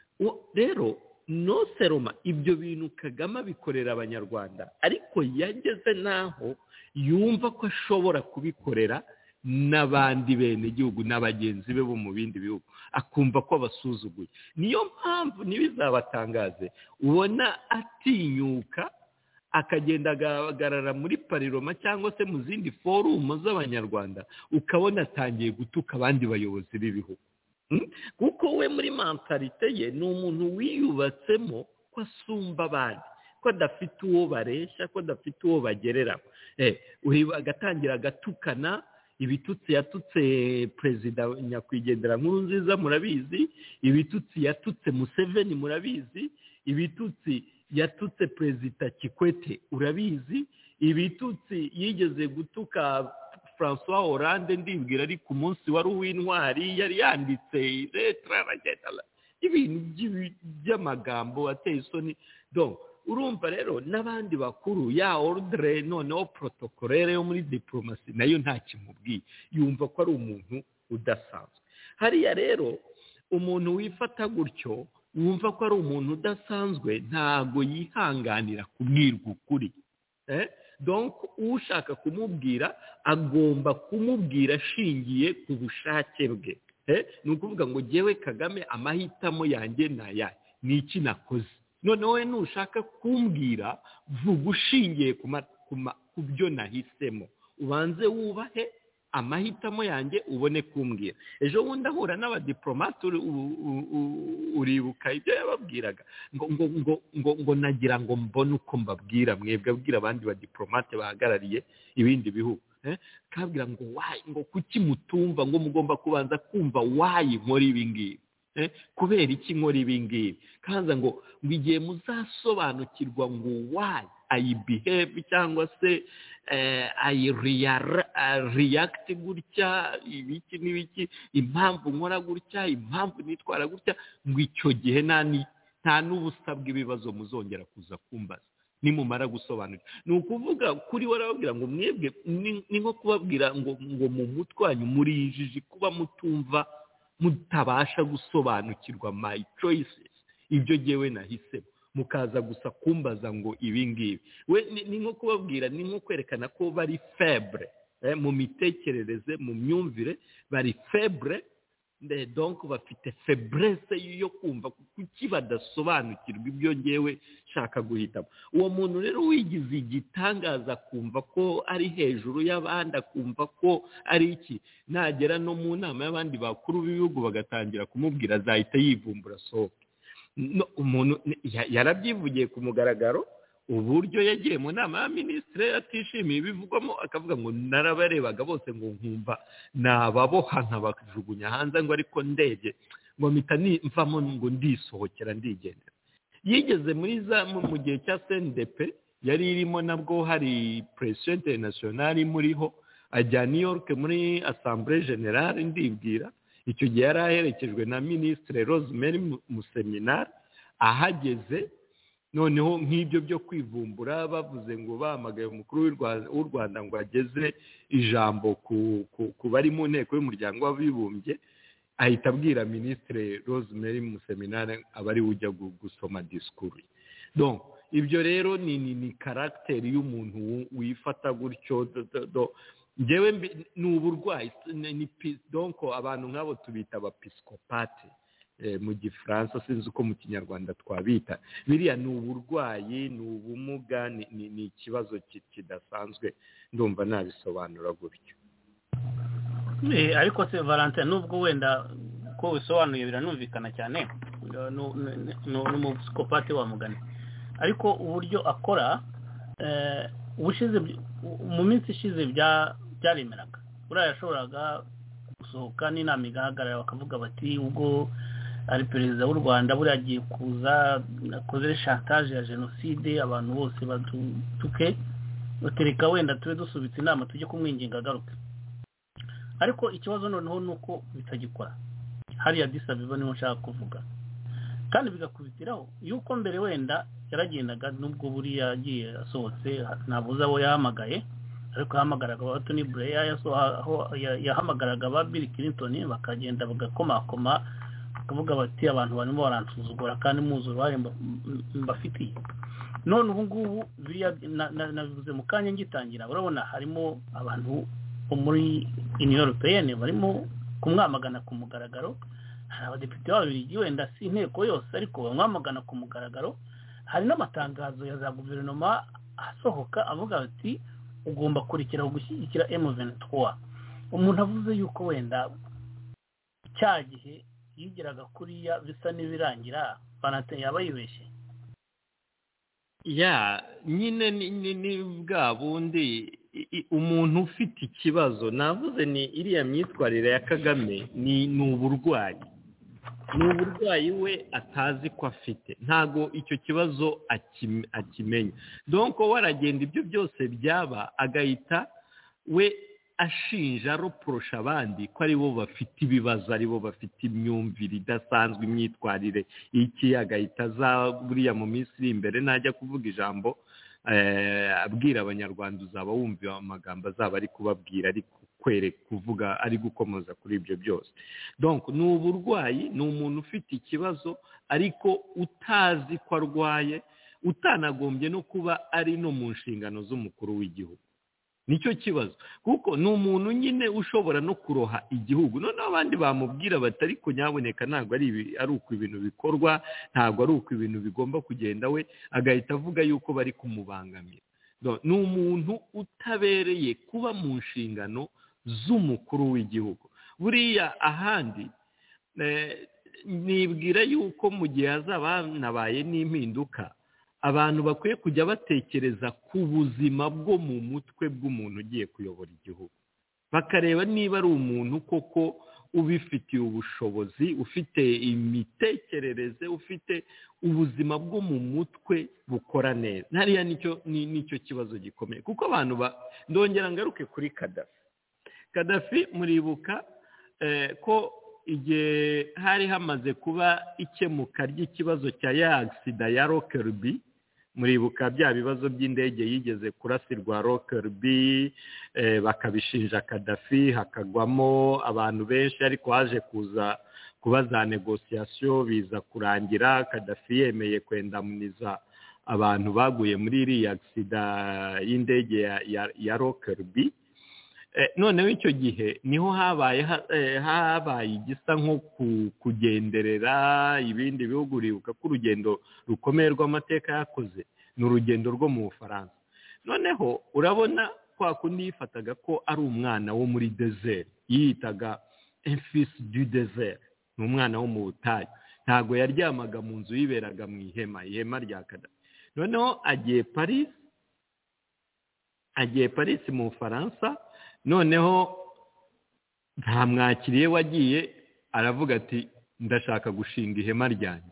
rero no seroma ibyo bintu Kagame bikorera abanyarwanda ariko yageze naho yumva ko ashobora kubikorera n'abandi bene igihugu n'abagenzi be bo mu bindi bihugu akumva ko abasuzuguye niyo mpamvu nibizabatangaze ubona atinyuka akagenda agahagarara muri pariroma cyangwa se mu zindi forumu z'abanyarwanda ukabona atangiye gutuka abandi bayobozi b'ibihugu kuko we muri mentalite ye ni umuntu wiyubatsemo ko asumba abandi ko adafite uwo bareshya ko adafite uwo bagereraho agatangira agatukana ibitutsi yatutse perezida nyakwigendera Nkurunziza murabizi ibitutsi yatutse Museveni murabizi ibitutsi yatutse perezida Kikwete urabizi ibitutsi yigeze gutuka François Hollande ndibwira ari ku munsi wari uw'intwari yari yanditse letra bagenda ibintu by'amagambo ateye isoni donc urumva rero n'abandi bakuru ya ordre noneho protocolaire yo muri diplomasi nayo nta kimubwiye yumva ko ari umuntu udasanzwe hariya rero umuntu wifata gutyo wumva ko ari umuntu udasanzwe ntago yihanganira kubwirwa ukuri eh donc ushaka kumubwira agomba kumubwira ashingiye ku bushake bwe eh nukuvuga ngo jewe Kagame amahitamo yanjye naya ni iki nakoze none wowe nushaka kumbwira vuga ushingiye ku byo nahisemo ubanze wubahe amahitamo yanjye ubone kumbwira. Ejo bundi ahura n'abadiplomate uribuka ibyo yababwiraga ngo ngo ngo ngo ngo nagira ngo mbone uko mbabwira mwebwe abwira abandi badiplomate bahagarariye ibindi bihugu eh kabwira ngo why ngo kuki mutumva ngo mugomba kubanza kumva why muri ibingibi eh kubera iki nkora ibingibi kanza ngo ngiye muzasobanukirwa ngo why I behave cyangwa se eh I react gutya ibiki n'ibiki impamvu nkora gutya impamvu nitwara gutya ngo icyo gihe nani nta n'ubusabwe ibibazo muzongera kuza kumbaza nimumara gusobanukira. Ni ukuvuga kuri warababwira ngo mwebwe ni nko kubabwira ngo ngo mu mutwanyu muri ijiji kuba mutumva mutabasha gusobanukirwa my choices ibyo jewe nahisemo mukaza gusa kumbaza ngo ibi ngibi. We ni nko kubabwira ni nko kwerekana ko bari faible eh, mu mitekerereze mu myumvire bari faible de donc bafite faiblesse yo kumva kuki badasobanukirwa ibyo ngewe shaka guhitamo. Uwo muntu rero wigize igitangaza kumva ko ari hejuru y'abandi kumva ko ari iki nagera no mu nama y'abandi bakuru b'ibihugu bagatangira kumubwira azahita yivumbura sohoke. No, umuntu yarabyivugiye ku mugaragaro uburyo yagiye mu nama ya ministre atishimiye bivugwamo akavuga ngo narabarebaga bose ngo nkumva nababoha nkabajugunya hanze ngo ariko ndebye ngo mpita mvamo ngo ndisohokera ndigendera. Yigeze muri za mu gihe cya C N D P yari irimo nabwo hari pression internationale muriho ajya New York muri Assemblée Générale ndibwira icyo gihe yari aherekejwe na ministre Rosemary mu seminar ahageze noneho nk'ibyo byo kwivumbura bavuze ngo bahamagaye umukuru w'u Rwanda ngo ageze ijambo ku ku bari mu nteko y'umuryango w'abibumbye ahita abwira ministre Rosemary mu seminar abari ujya gusoma discours. Donc ibyo rero ni ni, ni character y'umuntu wifata gutyo ngewe ni uburwayi ni donc abantu nk'abo tubita abapisikopate mu gifaransa sinzi uko mu kinyarwanda twabita. Biriya ni uburwayi ni ubumuga ni ikibazo kidasanzwe ndumva nabisobanura gutyo. Ariko se Valentin nubwo wenda ko wisobanuye biranumvikana cyane n'umupisikopate wa mugani ariko uburyo akora ubushize mu minsi ishize bya byaremeraga uriya yashoboraga gusohoka n'inama igahagarara bakavuga bati ubwo ari perezida w'u Rwanda buriya agiye kuza akoze chantage ya jenoside abantu bose badutuke batereka wenda tube dusubitse inama tujye kumwinginga agaruke. Ariko ikibazo noneho nuko bitagikora hariya disabibona niho nshaka kuvuga kandi bigakubitiraho yuko mbere wenda yaragendaga nubwo buriya yagiye asohotse nabuza abo yahamagaye ariko yahamagaraga ba Tony Blair yahamagaraga ba Bill Clinton bakagenda bagakomakoma bakavuga bati abantu barimo baransuzugura kandi muzo bari mbafitiye. None ubu ngubu biriya nabivuze mu kanya ngitangira urabona harimo abantu bo muri Union Européenne barimo kumwamagana ku mugaragaro. Hari abadepite babiri wenda si inteko yose ariko bamwamagana ku mugaragaro. Hari n'amatangazo ya za guverinoma asohoka avuga ati ugomba kurikira gushyigikira M vingt-trois. Umuntu avuze yuko wenda cya gihe yigiraga kuriya bisa n'ibirangira Valentin yaba yibeshye. Ya nyine ni bwa bundi umuntu ufite ikibazo navuze ni iriya myitwarire ya Kagame ni n'uburwayi ni uburwayi we atazi ko afite ntago icyo kibazo akimenya. Donc waragenda ibyo byose byaba agahita we ashinja reproche abandi ko ari bo bafite ibibazo ari bo bafite imyumvire idasanzwe imyitwarire iki agahita za buriya mu minsi iri imbere najya kuvuga ijambo abwira abanyarwanda uzaba wumva amagambo azaba ari kubabwira ari kwereka kuvuga ari gukomoza kuri ibyo byose. Donc ni uburwayi ni umuntu ufite ikibazo ariko utazi ko arwaye utanagombye no kuba ari no mu nshingano z'umukuru w'igihugu. Nicyo kibazo kuko ni umuntu nyine ushobora no kuroha igihugu none abandi bamubwira batari ko nyaboneka ntago ari ari uko ibintu bikorwa ntago ari uko ibintu bigomba kugenda we agahita avuga yuko bari kumubangamira. Ni umuntu utabereye kuba mu nshingano z'umukuru w'igihugu. Buriya ahandi nibwira yuko mu gihe hazaba hanabaye n'impinduka abantu bakwiye kujya batekereza ku buzima bwo mu mutwe bw'umuntu ugiye kuyobora igihugu, bakareba niba ari umuntu koko ubifitiye ubushobozi, ufite imitekerereze, ufite ubuzima bwo mu mutwe bukora neza. Hariya nicyo nicyo kibazo gikomeye, kuko abantu ndongera ngaruke kuri Kadafi. Kadafi muribuka ko igihe hari hamaze kuba ikemuka ry'ikibazo cya ya agisida ya Lockerbie, muribuka bya bibazo by'indege yigeze kurasirwa Lockerbie, bakabishinja Kadafi, hakagwamo abantu benshi, ariko haje kuza kuba za negosiyasiyo, biza kurangira Kadafi yemeye kwendamuniza abantu baguye muri iriya agisida y'indege ya, ya, ya Lockerbie. Noneho icyo gihe niho habaye habaye igisa nko kugenderera ibindi bihugu. Uribuka ko urugendo rukomeye rw'amateka yakoze ni urugendo rwo mu Bufaransa. Noneho urabona kwa kundi yifataga ko ari umwana wo muri desert, yitaga un fils du desert, ni umwana wo mu butayu, ntago yaryamaga mu nzu, yiberaga mu ihema ihema rya Kadafi. Noneho agiye Paris agiye Paris mu Bufaransa, noneho ntamwakiriye, wagiye aravuga ati ndashaka gushinga ihema ryanjye.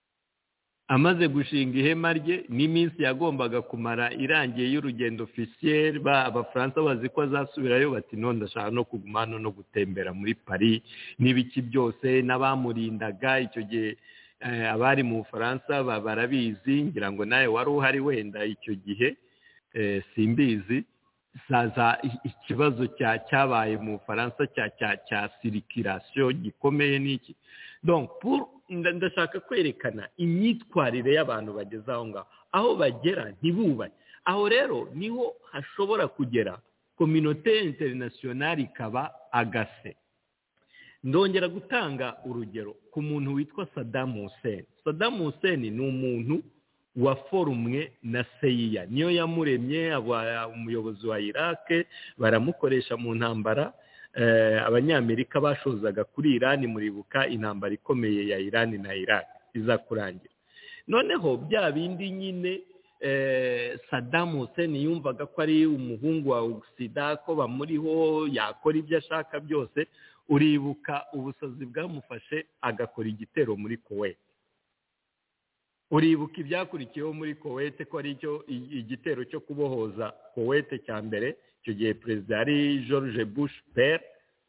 Amaze gushinga ihema rye, n'iminsi yagombaga kumara irangiye y'urugendo officiel, ba abafaransa bazi ko azasubirayo, bati none ndashaka no kuguma hano no gutembera muri Paris n'ibiki byose. N'abamurindaga icyo gihe abari mu Bufaransa barabizi, ngira ngo nawe wari uhari wenda icyo gihe, simbizi. Saza ikibazo cya cyabaye mu Bufaransa cya cya cya circulation gikomeye niki. Donc pour ndashaka kwerekana imyitwarire y'abantu bageze aho ngaho, aho bagera ntibubaye. Aho rero niho hashobora kugera communauté internationale ikaba agase. Ndongera gutanga urugero ku muntu witwa Saddam Hussein. Saddam Hussein ni umuntu waforumwe na C I A, niyo yamuremye, aba umuyobozi wa Iraq, baramukoresha mu ntambara. Abanyamerika bashozaga kuri Iran, muribuka intambara ikomeye ya Iran na Iraq iza kurangira. Noneho bya bindi nyine Saddam Hussein yumvaga ko ari umuhungu wa Oxida, ko bamuriho yakora ibyo ashaka byose. Uribuka ubusazi bwamufashe agakora igitero muri Kuwait. Uribuka ibyakurikiyeho muri Kuwait ko ari cyo igitero cyo kubohoza Kuwait cya mbere. Icyo gihe perezida ari George Bush père,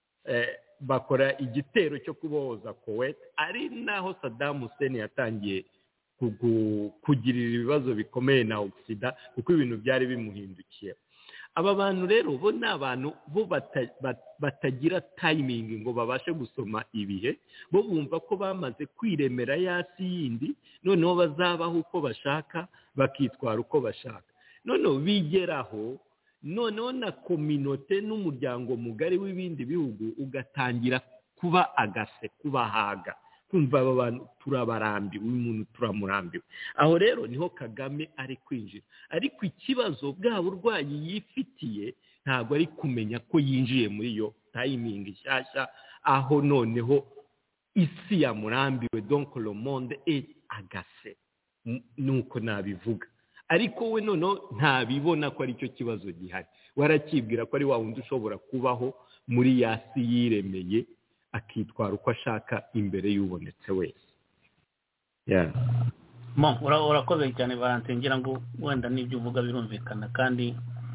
bakora igitero cyo kubohoza Kuwait, ari naho Saddam Hussein yatangiye kugirira ibibazo bikomeye na Oxida, kuko ibintu byari bimuhindukiye. Aba bantu rero bo ni abantu bo batagira timing ngo babashe gusoma ibihe, bo bumva ko bamaze kwiremera yasi yindi, noneho bazabaho uko bashaka, bakitwara uko bashaka. Noneho bigeraho, noneho na communauté n'umuryango mugari w'ibindi bihugu ugatangira kuba agase, kubahaga, kumva aba bantu turabarambiwe, uyu muntu turamurambiwe. Aho rero niho Kagame ari kwinjira. Ariko ikibazo bwa burwayi yifitiye ntabwo ari kumenya ko yinjiye muri yo timing nshyashya, aho noneho isi yamurambiwe, donc le monde est agase, nuko nabivuga. Ariko we noneho ntabibona ko ari cyo kibazo gihari, warakibwira ko ari wa wundi ushobora kubaho muri yasi yiremeye, akitwara uko ashaka imbere y'ubonetse wese. Yeah. Mo urakoze cyane Valentin, ngira ngo wenda n'ibyo uvuga birumvikana kandi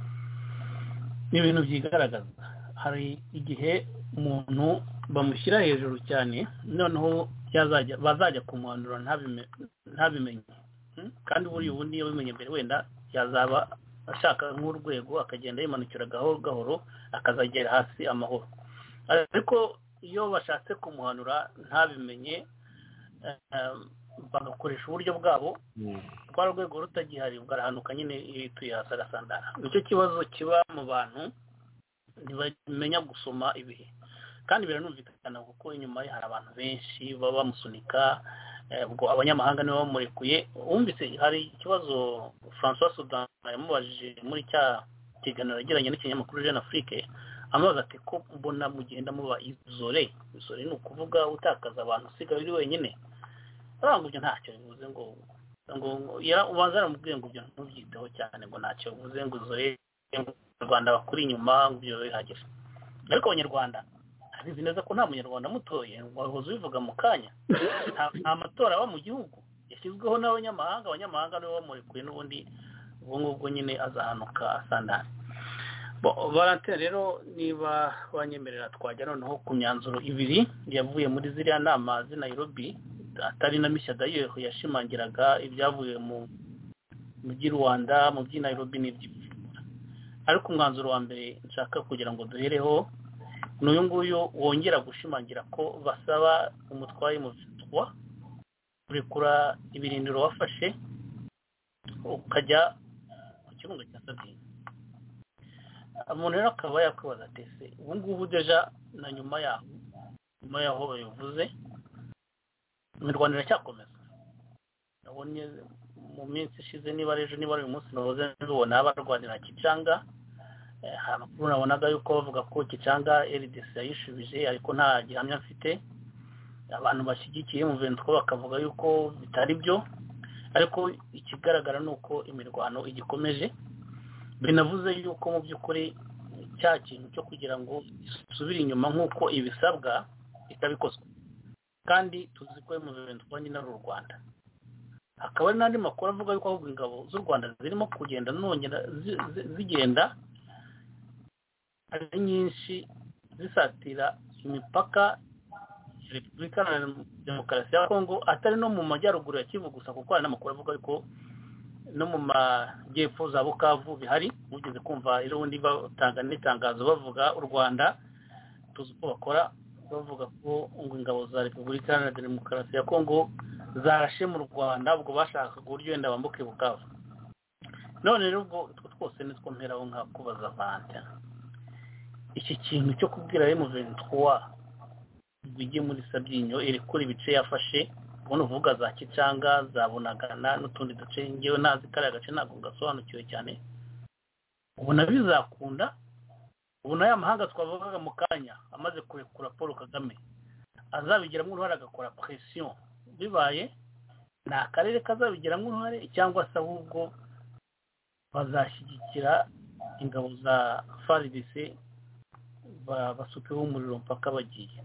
n'ibintu byigaragaza. Hari igihe umuntu bamushyira hejuru cyane, noneho yazajya bazajya kumuhanura ntabimenye, kandi buri ubundi iyo bimenye mbere wenda yazaba ashaka nk'urwego akagenda yimanukira gahoro gahoro akazagera hasi amahoro. Ariko iyo bashatse kumuhanura ntabimenye, bagakoresha uburyo bwabo, kwa rwego rutagihari bwarahanuka nyine tuyasa agasandara. Nicyo kibazo kiba mu bantu, ntibamenya gusoma ibihe. Kandi biranumvikana kuko inyuma ye hari abantu benshi baba bamusunika, ubwo abanyamahanga nibo bamurekuye. Wumvise hari ikibazo François Soudan yamubajije muri cya kiganiro yagiranye n'ikinyamakuru Jeune Afrique, amaze ati ko mbona mugenda muba izore izore ni ukuvuga utakaza abantu usigaye uri wenyine arangwa ibyo ntacyo bivuze ngo ngo yara ubanza aramubwiye ngo ibyo ntubyiteho cyane ngo ntacyo bivuze ngo izore mu Rwanda bakuri inyuma ngo ibyo bihagije ariko abanyarwanda bizi neza ko nta munyarwanda mutoye wahoze bivuga mu kanya nta matora aba mu gihugu yashyizweho n'abanyamahanga abanyamahanga nibo bamurekuye n'ubundi ubwo ngubwo nyine azahanuka asandara Valentin rero niba banyemerera twajya noneho ku myanzuro ibiri yavuye muri ziriya nama z'i Nairobi atari na mishya dayo yashimangiraga ibyavuye mu by'i Rwanda mu by'i Nairobi n'iby'Ibujumbura ariko umwanzuro wa mbere nshaka kugira ngo duhereho n'uyu nguyu wongera gushimangira ko basaba umutwaye mu vitwa kurekura ibirindiro wafashe ukajya ku kirunga cya Sabine umuntu rero akaba yakwibaza atese ubu ngubu deja na nyuma yaho nyuma yaho babivuze imirwanire iracyakomeza nabonye mu minsi ishize niba ari ejo niba ari uyu munsi nahoze mbibona abarwanira Kicanga amakuru nabonaga yuko bavuga ko Kicanga R D C yayishubije ariko nta gihamya mfite abantu bashyigikiye mu ventwo bakavuga yuko bitari byo ariko ikigaragara nuko imirwano igikomeje binavuze yuko mu by'ukuri cya kintu cyo kugira ngo isubire inyuma nk'uko ibisabwa itabikozwe kandi tuzi ko mu ventwo nyine ari u Rwanda hakaba hari n'andi makuru avuga yuko ahubwo ingabo z'u Rwanda zirimo kugenda nongera zigenda ari nyinshi zisatira imipaka Repubulika na Demokarasi ya Kongo atari no mu majyaruguru ya Kivu gusa kuko hari n'amakuru avuga ko no mu majyepfo za Bukavu bihari mugeze kumva iro undi batanga n'itangazo bavuga u Rwanda tuzi ko bakora bavuga ko ngo ingabo za Repubulika na Demokarasi ya Kongo zarashe mu Rwanda ubwo bashaka uburyo wenda bambuke Bukavu none rero ubwo twose nitwo mperaho nka kubaza Valentin iki kintu cyo kubwira M vingt-trois bwijye muri Sabyinyo irekura ibice yafashe ubona uvuga za Kicanga za Bunagana n'utundi duce ngewe nazi kare agace ntabwo gasobanukiwe cyane ubona bizakunda ubona ya mahanga twavugaga mu kanya amaze kurekura Paul Kagame azabigiramo uruhare agakora pression bibaye na karere kazabigiramo uruhare cyangwa se ahubwo bazashyigikira ingabo za F A R D C basukeho umuriro mpaka bagiye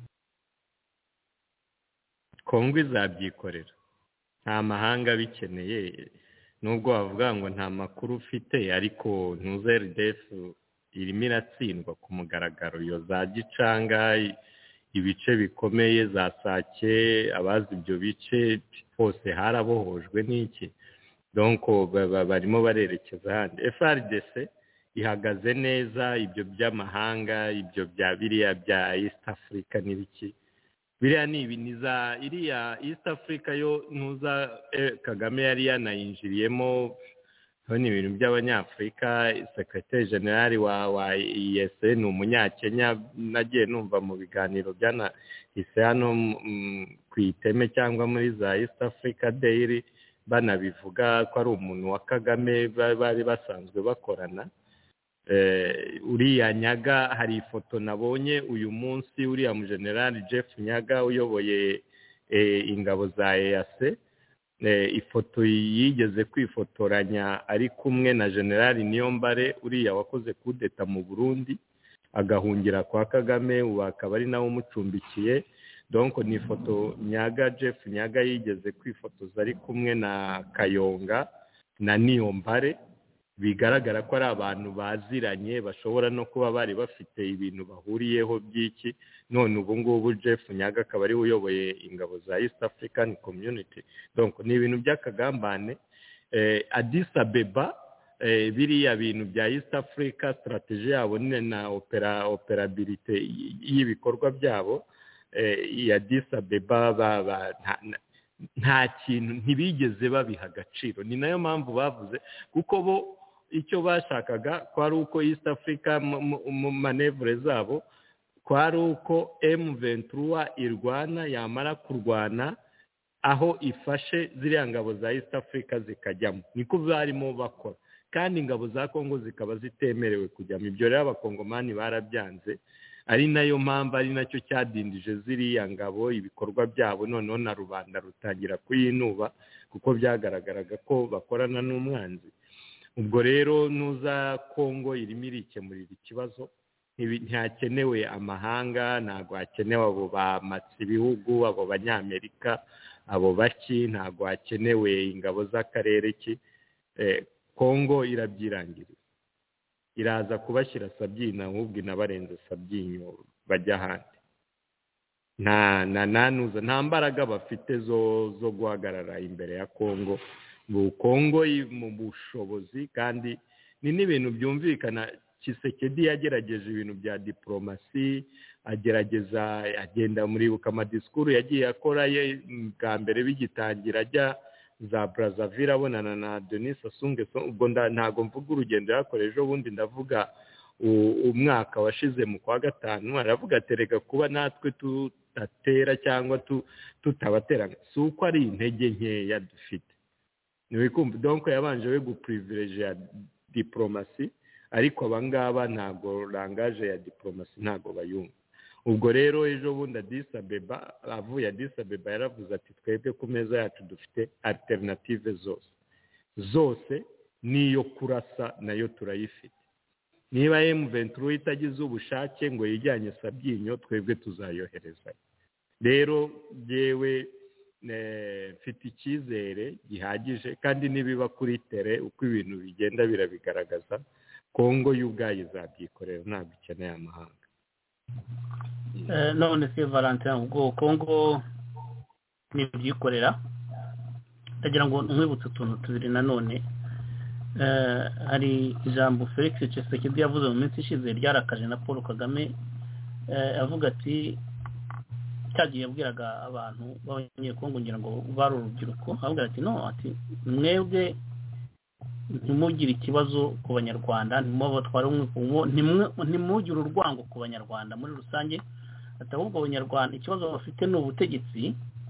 Kongo izabyikorera nta mahanga bikeneye nubwo bavuga ngo nta makuru ufite ariko ntuze R D F irimo iratsindwa ku mugaragaro iyo za Gicanga ibice bikomeye za Sake abazi ibyo bice hose harabohojwe n'iki donc barimo barerekeza handi F A R D C ihagaze neza ibyo by'amahanga ibyo bya biriya bya East Africa n'ibiki biriya ni ibiniza iriya East Africa yo ntuza eh, Kagame yari yanayinjiriyemo ni ibintu by'abanyafrika secretary general wa wa E S N umunyakenya nagiye numva mu biganiro byana ise hano ku iteme cyangwa muri za East Africa Daily banabivuga ko ari umuntu wa Kagame bari basanzwe bakorana eh uriya Nyaga hari ifoto nabonye uyu munsi uriya mu general Jeff Nyaga uyoboye eh, ingabo za E A C eh, ifoto yigeze kwifotoranya ari kumwe na general Niyombare uriya wakoze kudeta mu Burundi agahungira kwa Kagame wakaba ari nawo umucumbikiye donc ni ifoto Nyaga Jeff Nyaga yigeze kwifotoza ari kumwe na Kayonga na Niyombare bigaragara ko ari abantu baziranye bashobora no kuba bari bafite ibintu bahuriyeho by'iki none ubu ngubu Jeff Nyaga akaba ari uyoboye ingabo za East African Community donc ni ibintu by'akagambane eh, Addis Abeba eh, biriya bintu bya East Africa strategy yabo na opera operability y'ibikorwa byabo eh, ya Addis Abeba ba, ba nta, nta kintu ntibigeze babiha agaciro ni nayo mpamvu bavuze kuko bo icyo bashakaga kwari uko East Africa mu manevre zabo kwari uko M vingt-trois irwana yamara kurwana aho ifashe ziriya ngabo za East Africa zikajyamo niko barimo bakora kandi ingabo za Kongo zikaba zitemerewe kujyamo. Ibyo rero abakongomani barabyanze, ari nayo mpamvu ari nacyo cyadindije ziriya ngabo ibikorwa byabo, noneho na rubanda rutangira kuyinuba kuko byagaragaraga ko bakorana n'umwanzi. Ubwo rero nuza Kongo irimo irikemurira ikibazo, ntihakenewe amahanga, ntabwo hakenewe abo bamatsi ibihugu, abo banyamerika, abo baki, ntabwo hakenewe ingabo z'akarere ki. Kongo irabyirangirira, iraza kubashyira Sabyinyo, ahubwo inabarenze Sabyinyo bajya ahandi. nta na nanuza nta mbaraga bafite zo zo guhagarara imbere ya Kongo. Mu Kongo mu bushobozi kandi ni n'ibintu byumvikana. Tshisekedi yagerageje ibintu bya diplomasi, agerageza agenda muri bukama-disikuru yagiye akora ye bwa mbere bigitangira ajya za Brazzaville abonana na Denis Sassou Nguesso. Ubwo ntago mvuga urugendo yakoreje ubundi, ndavuga umwaka washize mu kwa gatanu. Aravuga atereka kuba natwe tutatera cyangwa tutabatera si uko ari intege nkeya dufite, niwe kumva. Donc yabanje we guprivilege ya diplomasi, ariko abangaba ntago langaje ya diplomasi ntago bayumva. Ubwo rero ejo bundi Addis Abeba, avuye Addis Abeba yaravuze ati twebwe ku meza yacu dufite alternative zose zose, niyo kurasa nayo turayifite. Niba M vingt-trois itagize ubushake ngo yijyanye Sabyinyo, twebwe tuzayohereza. Rero jewe mfite icyizere gihagije, kandi nibiba kuri tere uko ibintu bigenda birabigaragaza, Kongo y'ubwayo izabyikorera, ntabwo ikeneye amahanga. None se Valentin, ubwo Kongo nibyikorera, ndagira ngo nkwibutse utuntu tubiri. Nanone hari ijambo Felix Tshisekedi yavuze mu minsi ishize ryarakaje na Paul Kagame, avuga ati cyagiye yabwiraga abantu b'abanyekongo ngira ngo bari urubyiruko, avuga ati no, ati mwebwe ntimugire ikibazo ku banyarwanda, ntimubatware ntimugire urwango ku banyarwanda muri rusange, ati ahubwo abanyarwanda ikibazo bafite ni ubutegetsi,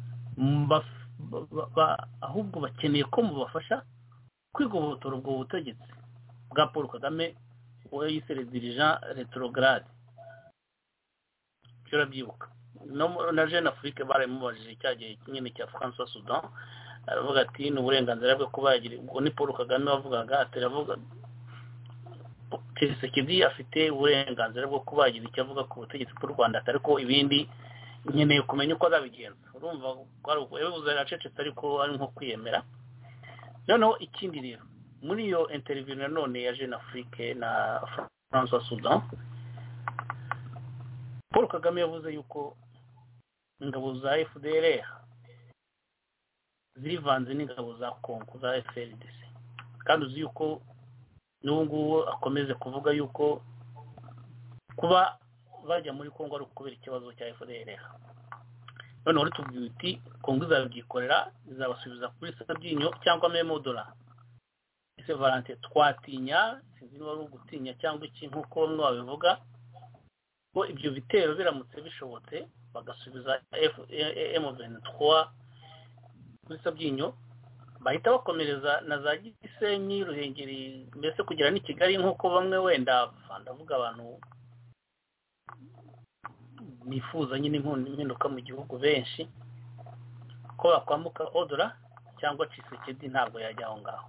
ahubwo bakeneye ko mubafasha kwigobotora ubwo butegetsi bwa Paul Kagame we yise dirigeant retrograde. Cyarabyibuka no na Jeune Afrique baramubajije cyagiye nyine cya François Soudan, aravuga ati ni uburenganzira bwe kuba yagira. Ubwo ni Paul Kagame wavugaga, ateravuga Tshisekedi afite uburenganzira bwo kuba yagira icyo avuga ku butegetsi bw'u Rwanda, ariko ibindi nkeneye kumenya uko azabigenza. Urumva yabivuze aracecetse, ariko ari nko kwiyemera. Noneho ikindi rero muri iyo interview nanone ya Jeune Afrique na François Soudan, Paul Kagame yavuze yuko ingabo za F D L R zirivanze n'ingabo za Kongo za F L D C, kandi uzi yuko n'ubu akomeze kuvuga yuko kuba bajya muri Kongo ari ukubera ikibazo cya F D L R. None uri tubwiye uti Kongo izabyikorera, izabasubiza kuri Sabyinyo cyangwa Memodola. Ese Valentin, twatinya, sinzi niba ari ugutinya cyangwa iki nk'uko bamwe babivuga, ko ibyo bitero biramutse bishobotse bagasubiza M vingt-trois kuri Sabyinyo, bahita bakomereza na za Gisenyi, Ruhengeri, mbese kugera ni Kigali nk'uko bamwe wenda ndavuga abantu nifuza nyine impinduka mu gihugu benshi, ko bakwambuka Odora cyangwa Tshisekedi ntabwo yajya aho ngaho.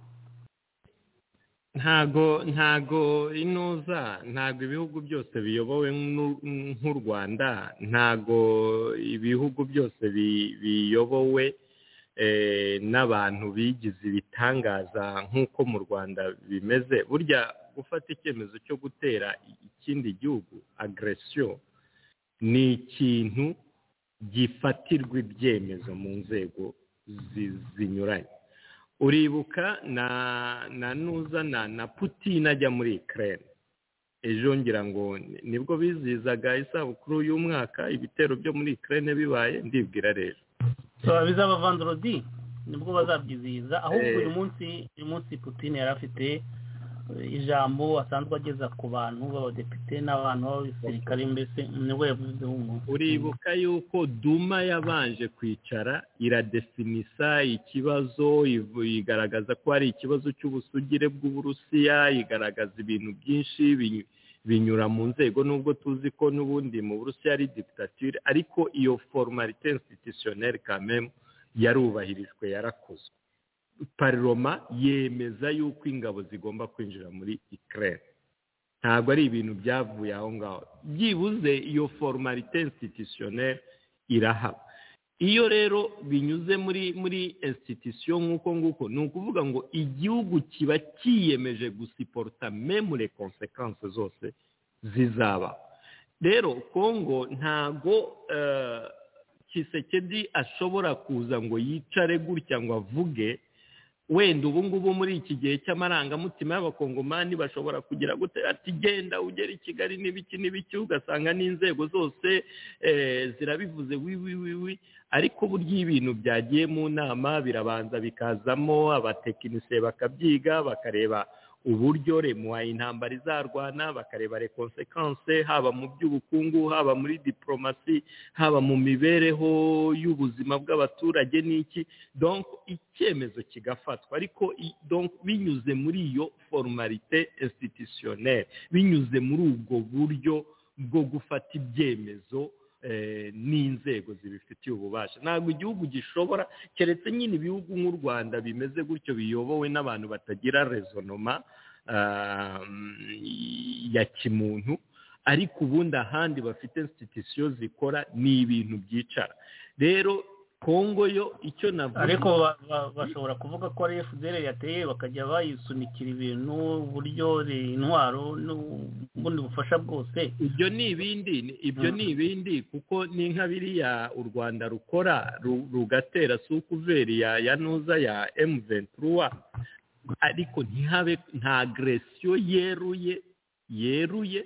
ntago ntago inuza ntago ibihugu byose biyobowe nk'u Rwanda, ntago ibihugu byose biyobowe n'abantu bigize ibitangaza nk'uko mu Rwanda bimeze. Burya gufata icyemezo cyo gutera ikindi gihugu, agression, ni ikintu gifatirwa ibyemezo mu nzego zinyuranye. Uribuka na na nuza na na Putin ajya muri Ukraine, ejo ngira ngo nibwo bizizaga isabukuru y'umwaka ibitero byo muri Ukraine bibaye, ndibwira rero so bizaba vendredi nibwo bazabyiziza. Ahubwo uyu munsi uyu munsi Putin yari afite ijambo asanzwe ageza ku bantu b'abadepite n'abantu b'abasirikare mbese niwe yavuze umuntu. Uribuka yuko Duma yabanje kwicara iradefinisa ikibazo, igaragaza ko ari ikibazo cy'ubusugire bw'Uburusiya, igaragaza ibintu byinshi binyura mu nzego, nubwo tuzi ko n'ubundi mu Burusiya ari dictature, ariko iyo formalite institutionnelle quand même yarubahirijwe, yarakozwe. Parlement yemeza yuko ingabo zigomba kwinjira muri Ukraine. Ntabwo ari ibintu byavuye aho ngaho, byibuze iyo formalite institutionnelle irahaba. Iyo rero binyuze muri muri institution nk'uko nguko, ni ukuvuga ngo igihugu kiba kiyemeje gusiporta même les conséquences zose zizaba. Rero Kongo ntago uh, Tshisekedi ashobora kuza ngo yicare gutya ngo avuge wenda ubu ngubu muri iki gihe cy'amarangamutima y'abakongomani bashobora kugira gute ati genda ugera i Kigali n'ibiki n'ibiki, ugasanga n'inzego zose eh, zirabivuze wi wi wi wi ariko burya ibintu byagiye mu nama birabanza bikazamo abatekinisiye bakabyiga, bakareba uburyo remuwa intambara izarwana, bakareba les conséquences haba mu by'ubukungu, haba muri diplomasi, haba mu mibereho y'ubuzima bw'abaturage n'iki. Donc icyemezo kigafatwa, ariko donc binyuze muri iyo formalite institutionnelle, binyuze muri ubwo buryo bwo gufata ibyemezo eh, n'inzego zibifitiye ububasha. Ntabwo igihugu gishobora, keretse nyine ibihugu nk'u Rwanda bimeze gutyo biyobowe n'abantu batagira resonoma uh, ya kimuntu, ariko ubundi ahandi bafite institution zikora ni ibintu byicara. Rero Kongo yo icyo navuga, ariko bashobora kuvuga ko ari F D L yateye bakajya bayisunikira ibintu buryo intwaro n'ubundi bufasha bwose. Ibyo ni ibindi ibyo ni ibindi kuko ni nka biriya u Rwanda rukora rugatera sukuveri ya yanuza ya M vingt-trois, ariko ntihabe nta agression yeruye yeruye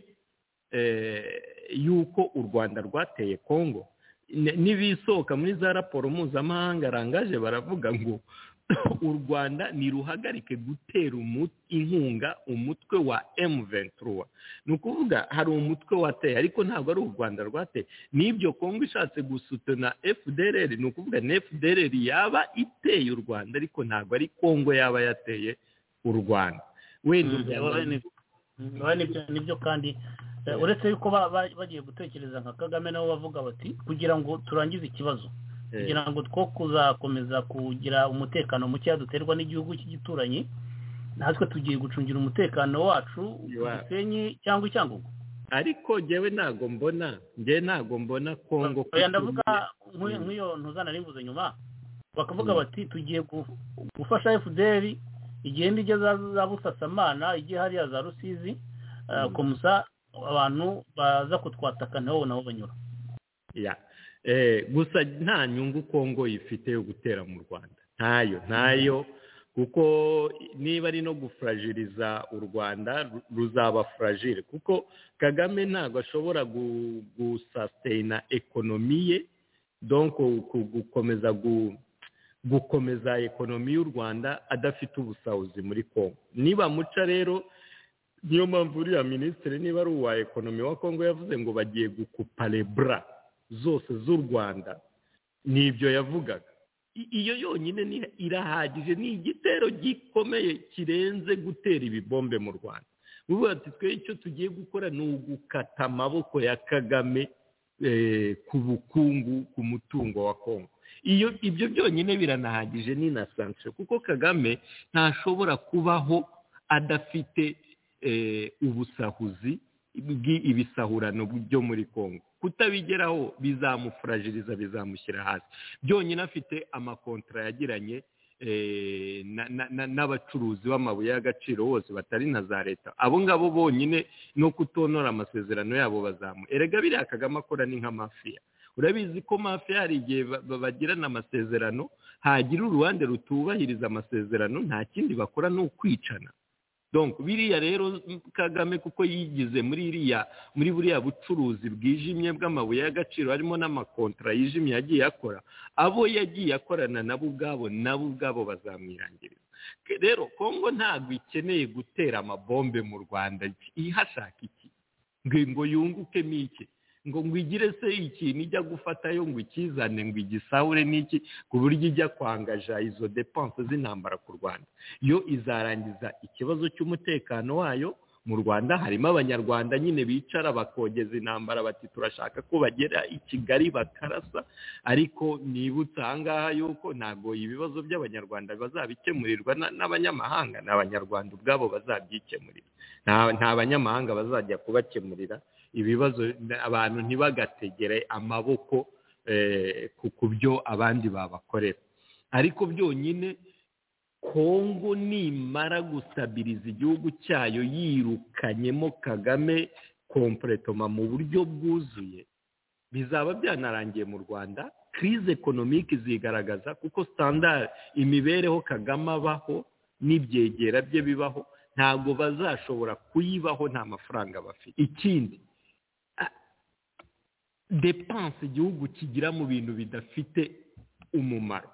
eh, yuko u Rwanda rwateye Kongo. Nibisohoka muri za raporo mpuzamahanga rangaje baravuga ngo u Rwanda niruhagarike gutera inkunga umutwe wa M vingt-trois. Ni ukuvuga hari umutwe wateye, ariko ntabwo ari u Rwanda rwateye. N'ibyo Kongo ishatse gusutana F D L R, ni ukuvuga ni F D L R yaba iteye u Rwanda, ariko ntabwo ari Kongo yaba yateye u Rwanda. Wenda nibyo kandi uretse yuko bagiye gutekereza nka Kagame nabo bavuga bati kugira ngo turangize ikibazo, kugira ngo two kuzakomeza kugira umutekano muke duterwa n'igihugu cy'igituranyi, natwe tugiye gucungira umutekano wacu Gisenyi cyangwa Cyangugu. Ariko jewe ntago mbona nge ntago mbona Kongo oya ndavuga nk'iyo ntuzana rivuze nyuma bakavuga bati tugiye gufasha F D L R igenda igeza za Busasamana, igihe hari za Rusizi komusa abantu baza kutwataka nabo nabo banyura. Ya eh gusa nta nyungu Kongo ifite yo gutera mu Rwanda, ntayo ntayo kuko niba ari no gufragiliza u Rwanda ruzaba fragile, kuko Kagame ntago ashobora gusustaina ekonomiye, donc gukomeza gukomeza ekonomi y'u Rwanda adafite ubusahuzi muri Kongo. Niba muca rero niyo mpamvu uriya minisitiri niba ari uwa ekonomi wa Kongo yavuze ngo bagiye gukupa les bras zose z'u Rwanda, nibyo yavugaga. Iyo yonyine ni irahagije, ni igitero gikomeye kirenze gutera ibibombe mu Rwanda. Ubu ati twe icyo tugiye gukora ni ugukata amaboko ya Kagame eh, ku bukungu, ku mutungo wa Kongo. Iyo ibyo byonyine biranahagije ni na sanction, kuko Kagame ntashobora kubaho adafite eh, ubusahuzi ibisahurano byo muri Kongo. Kutabigeraho bizamufragiliza, bizamushyira hasi. Byonyine afite amakontra yagiranye eh, n'abacuruzi b'amabuye y'agaciro bose batari na za leta, abo ngabo bonyine no kutonora amasezerano yabo bazamu. Erega biriya Kagame akora ni nka mafia. Urabizi ko mafia hari igihe bagirana amasezerano, hagira uruhande rutubahiriza amasezerano, nta kindi bakora no kwicana. Donc biriya rero Kagame kuko yigize muri iriya muri buriya bucuruzi bwijimye bw'amabuye y'agaciro, harimo n'amakontra yijimye yagiye akora, abo yagiye akorana nabo ubwabo nabo ubwabo bazamwirangiriza. rero Kongo ntabwo ikeneye gutera amabombe mu Rwanda ihashaka iki ngo yungukemo iki ngo ngo igire se ikintu ijya gufatayo ngo ikizane ngo igisahure n'iki ku buryo ijya kwangaja izo depense z'intambara ku Rwanda. Yo izarangiza ikibazo cy'umutekano wayo mu Rwanda. Harimo abanyarwanda nyine bicara bakogeza intambara bati turashaka ko bagera i Kigali bakarasa, ariko nibutsa ahangaha yuko ntabwo ibibazo by'abanyarwanda bazabikemurirwa n'abanyamahanga, n'abanyarwanda ubwabo bazabyikemurira. Nta banyamahanga bazajya kubakemurira ibibazo. Abantu ntibagategere amaboko ku byo abandi babakorera. Ariko byonyine Kongo nimara gustabiriza igihugu cyayo yirukanyemo Kagame kompletoma mu buryo bwuzuye, bizaba byanarangiye mu Rwanda. Crise économique zigaragaza kuko standard imibereho Kagame abaho n'ibyegera bye bibaho, ntabwo bazashobora kuyibaho nta mafaranga bafite. Ikindi, depense igihugu kigira mu bintu bidafite umumaro.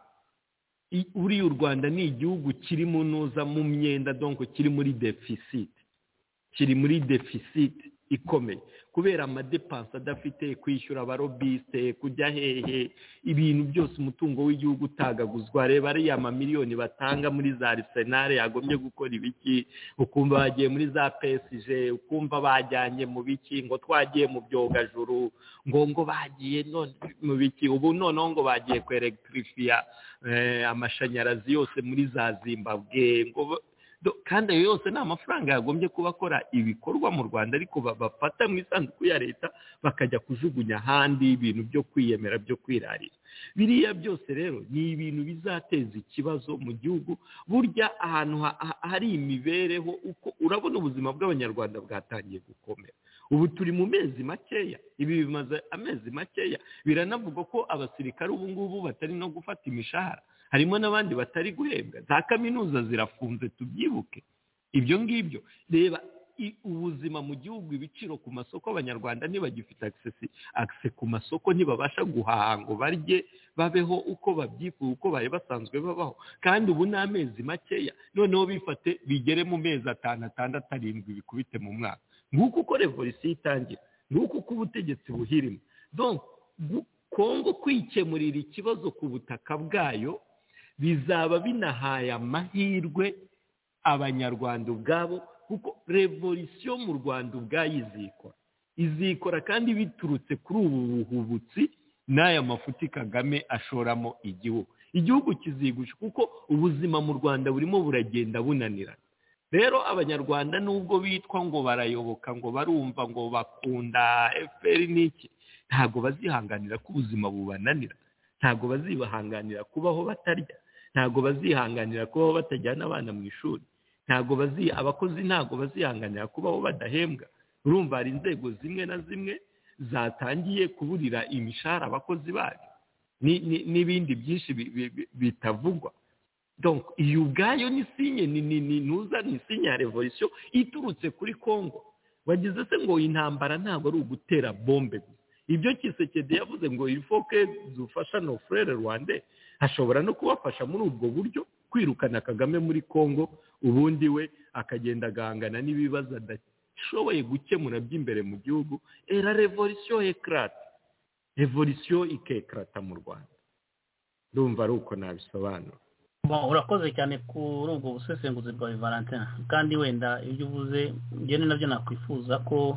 Uriya u Rwanda ni igihugu kiri mu nuza mu myenda, donc kiri muri deficit, kiri muri deficit ikomeye kubera amadepense adafite kwishyura abarobiste, kujya hehe, ibintu byose umutungo w'igihugu utagaguzwa. Reba ariya amamiliyoni batanga muri za Arsenal yagombye gukora ibiki, ukumva bagiye muri za P S G, ukumva bajyanye mu biki, ngo twagiye mu byogajuru, ngo ngo bagiye none mu biki, ubu noneho ngo bagiye ku electrifia eh, amashanyarazi yose muri za Zimbabwe, ngo kandi ayo yose ni amafaranga yagombye kuba akora ibikorwa mu Rwanda, ariko bafata mu isanduku ya leta bakajya kujugunya ahandi ibintu byo kwiyemera byo kwirarira. Biriya byose rero ni ibintu bizateza ikibazo mu gihugu. Burya ahantu hari imibereho, uko urabona ubuzima bw'abanyarwanda bwatangiye gukomera. Ubu turi mu mezi makeya, ibi bimaze amezi makeya. Biranavugwa ko abasirikare ubu ngubu batari no gufata imishahara, harimo n'abandi batari guhembwa, za kaminuza zirafunze tubyibuke. Ibyo ngibyo reba ubuzima mu gihugu, ibiciro ku masoko, abanyarwanda ntibagifite access access ku masoko, ntibabasha guhaha ngo barye babeho uko babyifuza, uko bari basanzwe babaho. Kandi ubu n'amezi makeya, noneho bifate bigere mu mezi atanu atandatu arindwi bikubite mu mwaka. Nguko uko revolution itangira, nguko uko ubutegetsi buhirimo. Donc Kongo kwikemurira ikibazo ku butaka bwayo bizaba binahaye amahirwe abanyarwanda ubwabo, kuko revolution mu Rwanda ubwayizikora izikora kandi biturutse kuri ubu buhubutsi n'aya mafuti Kagame ashoramo igihugu. Igihugu kizigusha kuko ubuzima mu Rwanda burimo buragenda bunanirana. Rero abanyarwanda nubwo bitwa ngo barayoboka, ngo barumva, ngo bakunda F P R n'iki, ntabwo bazihanganira ko ubuzima bubananira, ntabwo bazibahanganira kubaho batarya, ntabwo bazihanganira kubaho batajyana abana mu ishuri, ntabwo bazi abakozi ntabwo bazihanganira kubaho badahembwa. Urumva hari inzego zimwe na zimwe zatangiye kuburira imishahara abakozi bayo n'ibindi byinshi bitavugwa. Donc iyo ubwayo ni sinye ni ni nuza ni sinye ya revolution iturutse kuri Kongo. Wagize se ngo intambara ntabwo ari ugutera bombe. Ibyo Kisekedi yavuze ngo il faut que zufasha no frère Rwanda, hashobora no kubafasha muri ubwo buryo kwirukana Kagame muri Kongo, ubundi we akagenda agahangana n'ibibazo adashoboye gukemura by'imbere mu gihugu. Era revolution éclate, revolution ikekrata mu Rwanda. Ndumva ari uko nabisobanura. Urakoze cyane kuri ubwo busesenguzi bwa Valentin, kandi wenda ibyo uvuze ngene nabyo nakwifuza ko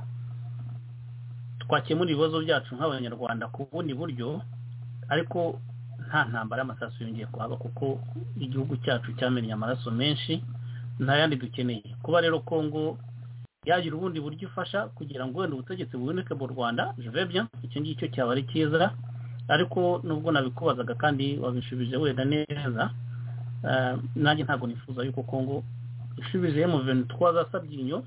twakemura ibibazo byacu nk'abanyarwanda ku bundi buryo, ariko nta ntambara y'amasasu yongeye kuhaba, kuko igihugu cyacu cyamenye amaraso menshi, nta yandi dukeneye. Kuba rero Kongo yagira ubundi buryo ifasha kugira ngo wenda ubutegetsi buboneke mu Rwanda, je vais bien, icyo ngicyo cyaba ari cyiza. Ariko nubwo nabikubazaga kandi wabishubije wenda neza, nanjye ntabwo nifuza yuko Kongo ishubije mu vingt-trois za Sabyinyo,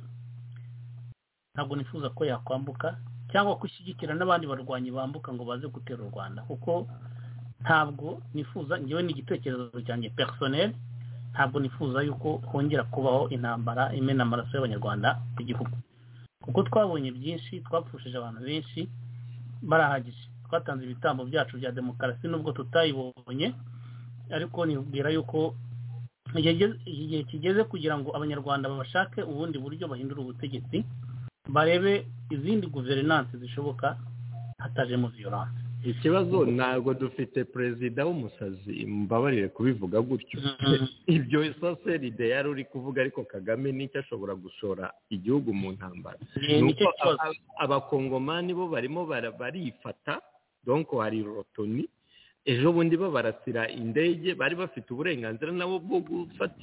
ntabwo nifuza ko yakwambuka cyangwa kushyigikira n'abandi barwanyi bambuka ngo baze gutera u Rwanda, kuko ntabwo nifuza, ngewe n'igitekerezo cyanjye personnel, ntabwo nifuza yuko hongera kubaho intambara imena amaraso y'abanyarwanda ku gihugu, kuko twabonye byinshi, twapfushije abantu benshi barahagije, twatanze ibitambo byacu bya demokarasi nubwo tutayibonye. Ariko nibwira yuko igihe kigeze kugira ngo abanyarwanda babashake ubundi buryo bahindura ubutegetsi barebe izindi guverinansi zishoboka hatajemo violence. Ikibazo ntabwo dufite perezida w'umusazi, mbabarire kubivuga gutyo. Ibyo soseride yari uri kuvuga, ariko Kagame nicyo ashobora gushora igihugu mu ntambara. Nuko abakongomani bo barimo barifata, donc hari rotoni, ejo bundi bo barasira indege, bari bafite uburenganzira nabo bwo gufata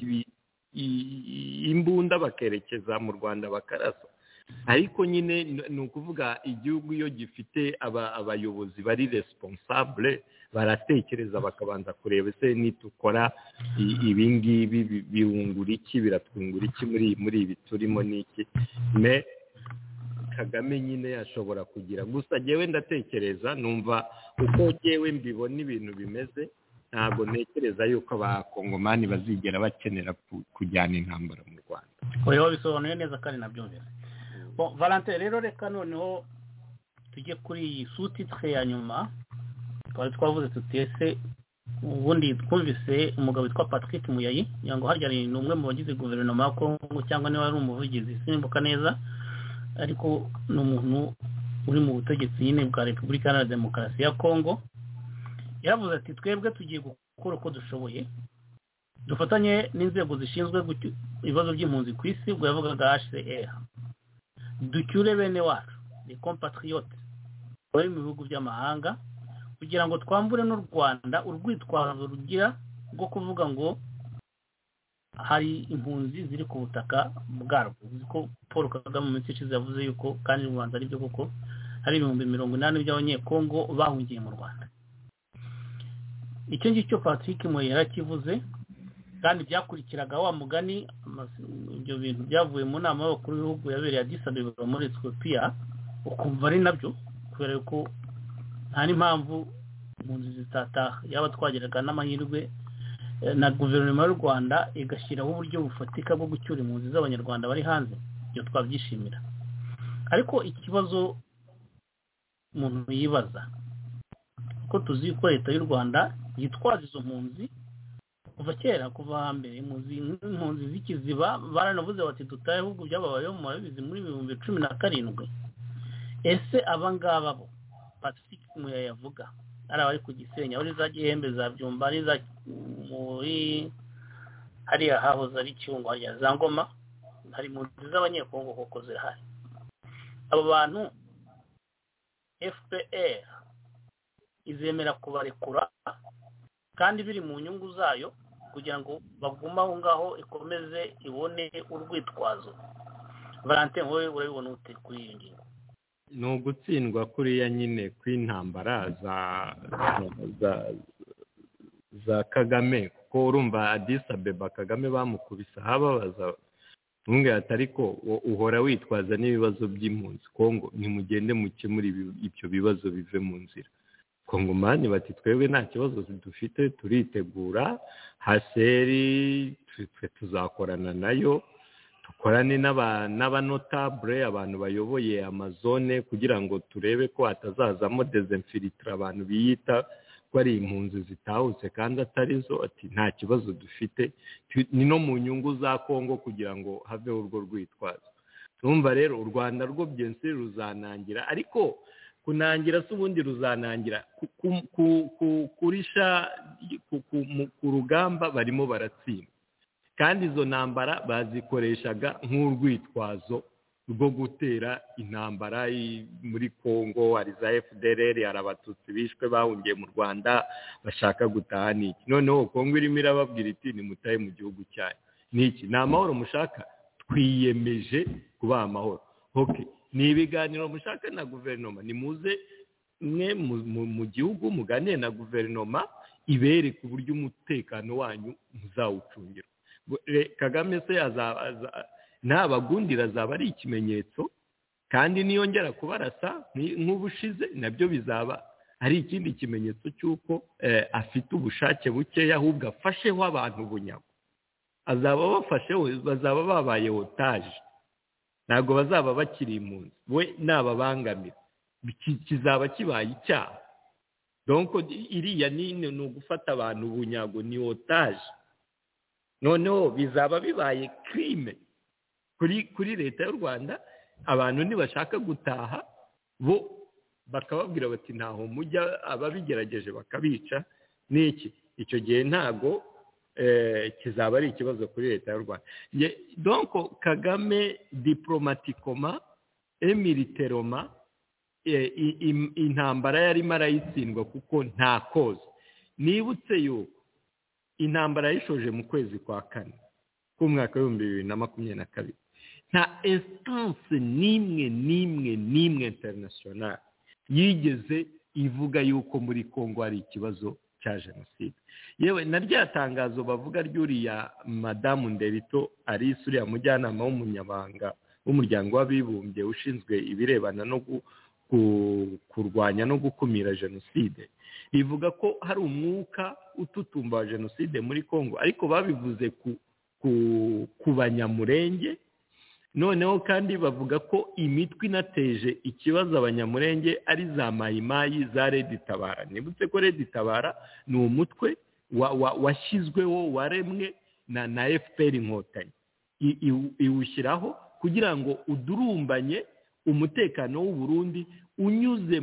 imbunda bakerekeza mu Rwanda bakarasa. Ariko nyine ni ukuvuga igihugu iyo gifite abayobozi bari responsable baratekereza bakabanza kureba ese nitukora ibi ngibi birungura iki, biratwungura iki muri muri ibi turimo n'iki. Me Kagame nyine ashobora kugira, gusa jewe ndatekereza numva uko jewe mbibona ibintu bimeze, ntabwo ntekereza yuko abakongomani bazigera bakenera kujyana intambara mu Rwanda. Oya, bisobanuye neza kandi nabyumvise. Bon, Valentin, rero reka noneho tujye kuri iyi sous-titre ya nyuma. Twari twavuze tutese ubundi twumvise umugabo witwa Patrick Muyayi, yango harya ni umwe mu bagize guverinoma ya Kongo cyangwa niba ari umuvugizi simbuka neza, ariko ni umuntu uri mu butegetsi nyine bwa Repubulika Iharanira Demokarasi ya Kongo. Yaravuze ati twebwe tugiye gukora uko dushoboye dufatanye n'inzego zishinzwe ibibazo by'impunzi ku isi, ubwo yavugaga H C R, ducyure bene wacu ni compatriotes bari mu bihugu by'amahanga kugira ngo twambure n'u Rwanda urwitwazo rugira rwo kuvuga ngo hari impunzi ziri ku butaka bwarwo. Uziko Paul Kagame mu minsi ishize yavuze yuko kandi mu Rwanda ari byo koko hari ibihumbi mirongo inani by'abanyekongo bahungiye mu Rwanda. Icyo ngicyo Patrick Moye yarakivuze, kandi byakurikiraga wa mugani ibyo bintu byavuye mu nama y'abakuru b'ibihugu yabereye Addis Abeba muri Ethiopia, ukumva ari nabyo, kubera ko nta n'impamvu impunzi zitataha. Yaba twageraga n'amahirwe na guverinoma y'u Rwanda igashyiraho uburyo bufatika bwo gucyura impunzi z'abanyarwanda bari hanze, ibyo twabyishimira. Ariko ikibazo umuntu yibaza ko tuzi ko leta y'u Rwanda yitwaza izo mpunzi kuva kera, kuva hambere impunzi z'ikiziba baranavuze bati dutaye ahubwo byababayeho mu mabizi muri ibihumbi cumi na karindwi. Ese abangaba bo Patrick Muyayi yavuga ari abari ku Gisenyi, abari za Gihembe, za Byumba, ari za muri hariya hahoze ari Cyungo, hariya za Ngoma, hari impunzi z'abanyekongo koko zirahari. Abo bantu F P R izemera kubarekura kandi biri mu nyungu zayo kugira ngo baguma aho ngaho ikomeze ibone urwitwazo. Valentin, wowe urabibona ute kuri iyi ngingo? Ni ugutsindwa kuriya nyine kw'intambara za za za Kagame, kuko urumva Addis Abeba Kagame bamukubisa hababaza ntunge atariko uhora witwaza n'ibibazo by'impunzi Kongo, ntimugende mukemura ibyo bibazo bive mu nzira. Kongomani bati twebwe nta kibazo dufite, turitegura, haseri twe tuzakorana nayo, dukorane n'abanotable, abantu bayoboye amazone, kugira ngo turebe ko hatazazamo dezinfiltre abantu biyita ko ari impunzi zitahutse kandi atari zo. Ati nta kibazo dufite, ni no mu nyungu za Kongo kugira ngo haveho urwo rwitwazo. Numva rero u Rwanda rwo byense ruzanangira, ariko kunangira se ubundi ruzanangira kurisha ku rugamba barimo baratsinda, kandi izo ntambara bazikoreshaga nk'urwitwazo rwo gutera intambara muri Kongo. Hari za F D L R, hari abatutsi bishwe bahungiye mu Rwanda bashaka gutaha n'iki. Noneho Kongo irimo irababwira iti nimutahe mu gihugu cyanyu n'iki, ni amahoro mushaka, twiyemeje kubaha amahoro. Okay, ni ibiganiro mushaka na guverinoma, ni muze mwe mu gihugu muganire na guverinoma ibere ku buryo umutekano wanyu muzawucungira. Kagame se ntabagundira azaba ari ikimenyetso, kandi niyongera kubarasa nk'ubushize nabyo bizaba ari ikindi kimenyetso cy'uko afite ubushake bukeya, ahubwo afasheho abantu bunyago. Azaba bafasheho, bazaba babaye otage, ntabwo bazaba bakiri impunzi, we nababangamira kizaba kibaye icyaha. Donc iriya ni ugufata abantu bunyago, ni otage. noneho bizaba bibaye crime kuri kuri leta y'u Rwanda. Abantu ntibashaka gutaha bo bakababwira bati ntaho mujya, ababigerageje bakabica n'iki. Icyo gihe ntago eh, kizaba ari ikibazo kuri leta y'u Rwanda. Donc Kagame diplomatikoma et militairement eh, intambara yari marayitsindwa kuko nta koze. Nibutse yuko intambara yishoje mu kwezi kwa kane k'umwaka w'ibihumbi bibiri na makumyabiri na kabiri nta instance nimwe nimwe nimwe international yigeze ivuga yuko muri Kongo hari ikibazo cya jenoside. Yewe na rya tangazo bavuga ry'uriya Madamu Nderito Alice, uriya mujyanama w'umunyabanga w'umuryango w'abibumbye ushinzwe ibirebana no kurwanya no gukumira jenoside, rivuga ko hari umwuka ututumba wa jenoside muri Kongo, ariko babivuze ku ku banyamurenge. Noneho kandi bavuga ko imitwe inateje ikibazo abanyamurenge ari za mayimayi za Red Tabara. Nibutse ko Red Tabara ni umutwe washyizweho waremwe na na F P R Inkotanyi, iwushyiraho kugira ngo udurumbanye umutekano w'u Burundi unyuze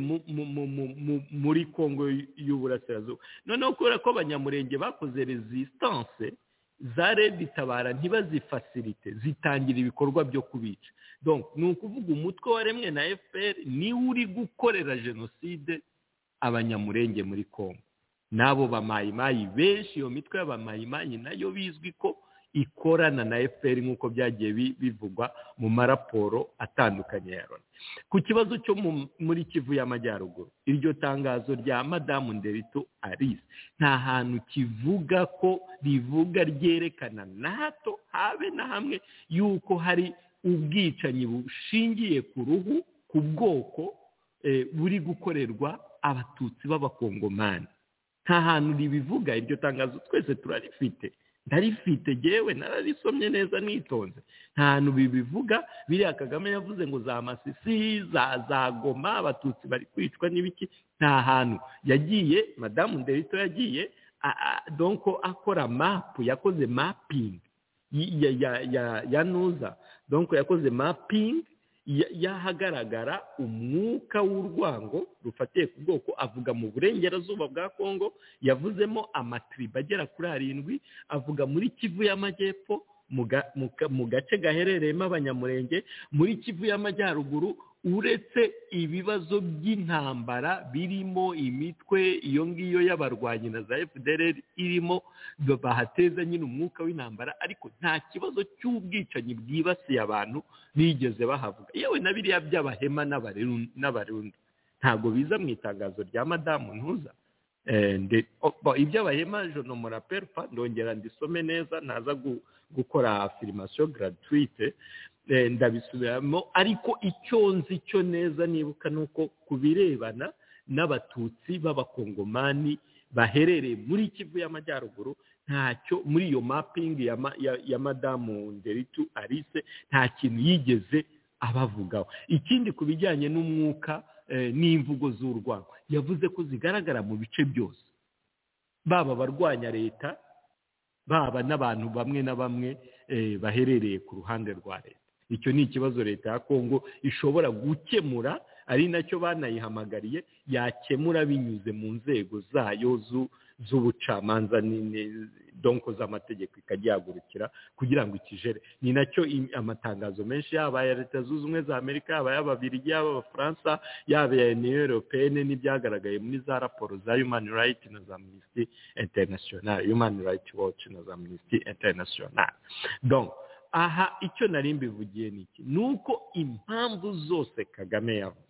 muri Kongo y'Uburasirazuba. Noneho kubera ko abanyamurenge bakoze resistance, za Red Tabara ntibazifacilite, zitangira ibikorwa byo kubica. Donc ni ukuvuga umutwe waremwe na F P R ni uri gukorera jenoside abanyamurenge muri Kongo. Nabo bamayimayi benshi, iyo mitwe y'abamayimayi nayo bizwi ko ikorana na F P R nk'uko byagiye bivugwa mu maraporo atandukanye ya Loni. Ku kibazo cyo muri Kivu y'Amajyaruguru, iryo tangazo rya Madamu Nderito Alice nta hantu kivuga ko rivuga ryerekana na hato habe na hamwe yuko hari ubwicanyi bushingiye ku ruhu, ku bwoko e, buri gukorerwa abatutsi b'abakongomani. Nta hantu ribivuga. Iryo tangazo twese turarifite, ndarifite jewe nararisomye neza nitonze. Nta hantu bibivuga. Biriya Kagame yavuze ngo za Masisi za za Goma abatutsi bari kwicwa n'ibiki, nta hantu yagiye. Madamu Nderito yagiye donc akora map, yakoze mapping ya ya ya, ya nuza, donc yakoze mapping yahagaragara umwuka w'urwango rufatiye ku bwoko. Avuga mu burengerazuba bwa Kongo, yavuzemo amatriba agera kuri arindwi. Avuga muri Kivu y'Amajyepfo mu gace gaherereyemo abanyamurenge, muri Kivu y'Amajyaruguru, uretse ibibazo by'intambara birimo imitwe iyo ngiyo y'abarwanyi na za F D L R irimo bahateza nyine umwuka w'intambara, ariko nta kibazo cy'ubwicanyi bwibasiye abantu bigeze bahavuga. Yewe na biriya by'abahema n'abarundi ntago biza mu itangazo rya Madamu Ntuza. Iby'abahema je no me rappelle pas, ndongera ndisome neza, naza gukora affirmation gratuite ndabisubiramo. Ariko icyo nzi cyo neza nibuka nuko kubirebana n'abatutsi b'abakongomani baherereye muri Kivu y'Amajyaruguru, ntacyo muri iyo mapping ya, ya, ya Madamu Nderito Alice nta kintu yigeze abavugaho. Ikindi kubijyanye n'umwuka eh, n'imvugo z'urwango, yavuze ko zigaragara mu bice byose, baba barwanya leta, baba n'abantu bamwe na bamwe eh, baherereye ku ruhande rwa leta. Icyo ni ikibazo leta ya Kongo ishobora gukemura, ari nacyo banayihamagariye, yakemura binyuze mu nzego zayo z'ubucamanza donko z'amategeko, ikajyagurukira kugira ngo ikijere. Ni nacyo amatangazo menshi yaba ya Leta Zunze Ubumwe za Amerika, yaba y'Ababiligi, yaba y'Abafaransa, yaba ya Union Européenne, n'ibyagaragaye muri za raporo za Human Rights na za Amnesty International, Human Rights Watch na za Amnesty International. Donc aha icyo nari mbivugiye niki, nuko impamvu zose Kagame yavuze,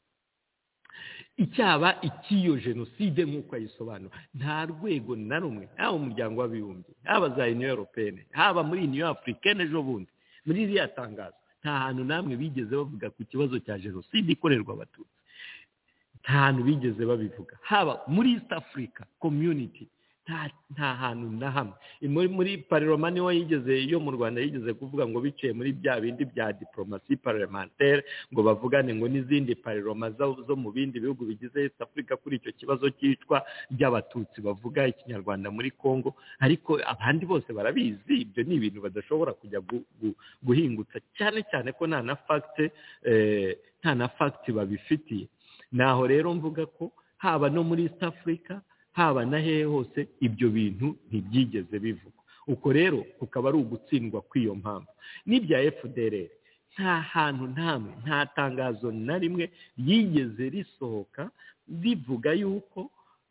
icyaba ikiyo jenoside nk'uko ayisobanura, nta rwego na rumwe, haba umuryango w'abibumbye, haba za Union Européenne, haba muri Union Africaine ejo bundi muri iriya tangazo, nta hantu namwe bigeze bavuga ku kibazo cya jenoside ikorerwa abatutsi. Nta hantu bigeze babivuga. Haba muri East Africa Community nta hantu na hamwe muri muri parlement niho yigeze yo mu Rwanda yigeze kuvuga ngo biciye muri bya bindi bya diplomasi parlementaire ngo bavugane ngo n'izindi parlement zo mu bindi bihugu bigize East Africa kuri icyo kibazo cyicwa ry'abatutsi bavuga ikinyarwanda muri Congo, ariko abandi bose barabizi ibyo ni ibintu badashobora kujya guhingutsa cyane cyane ko nta na fact eh, nta na fact babifitiye. Naho rero mvuga ko haba no muri East Africa haba na hehe hose ibyo bintu ntibyigeze bivugwa. Uko rero kukaba ari ugutsindwa kw'iyo mpamvu. N'ibya F D L R nta hantu ntamwe nta tangazo na rimwe yigeze risohoka rivuga yuko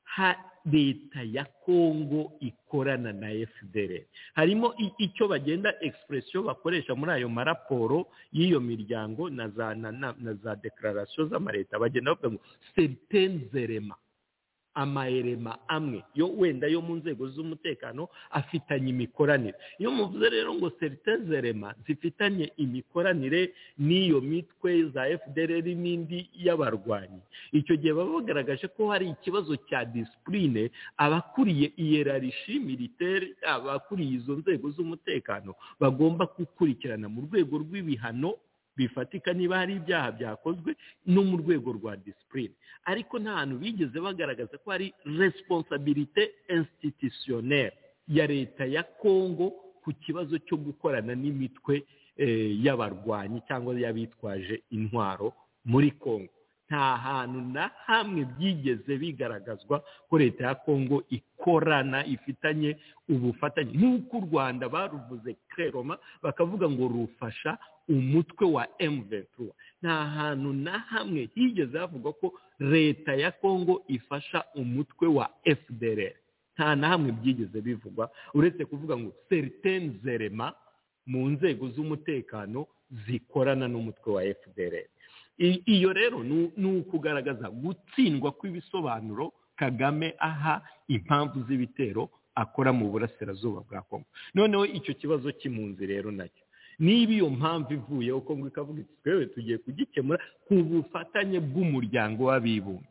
leta ya Congo ikorana na F D L R. Harimo icyo bagenda expression bakoresha muri ayo maraporo y'iyo miryango na za na, na za declaration z'amareta bagenda bavuga ngo certains éléments, amaerema amwe yo wenda yo mu nzego z'umutekano afitanye imikoranire. Iyo muvuze rero ngo certains éléments zifitanye imikoranire n'iyo mitwe za F D L R n'indi y'abarwanyi, icyo gihe baba bagaragaje ko hari ikibazo cya discipline abakuriye hierarchie militaire, abakuriye izo nzego z'umutekano bagomba gukurikirana mu rwego rw'ibihano bifatika niba hari ibyaha byakozwe no mu rwego rwa discipline. Ariko nta hantu bigeze bagaragaza ko hari responsabilité institutionnelle ya leta ya Congo ku kibazo cyo gukorana n'imitwe e, y'abarwanyi cyangwa y'abitwaje intwaro muri Congo. Nta hantu na hamwe byigeze bigaragazwa ko leta ya Congo ikorana ifitanye ubufatanye nk'uko u Rwanda baruvuze Keroma bakavuga ngo rufasha umutwe wa M vingt trois. Nta hantu na hamwe higeze havuga ko leta ya Congo ifasha umutwe wa F D L R. Nta na hamwe byigeze bivugwa uretse kuvuga ngo certains éléments mu nzego z'umutekano zikorana n'umutwe wa F D L R. Iyo rero ni ukugaragaza gutsindwa kw'ibisobanuro Kagame aha impamvu z'ibitero akora mu burasirazuba bwa Congo. Noneho icyo kibazo cy'impunzi rero nacyo niba iyo mpamvu ivuyeho Congo ikavuga iti twewe tugiye kugikemura ku bufatanye bw'umuryango w'abibumbye,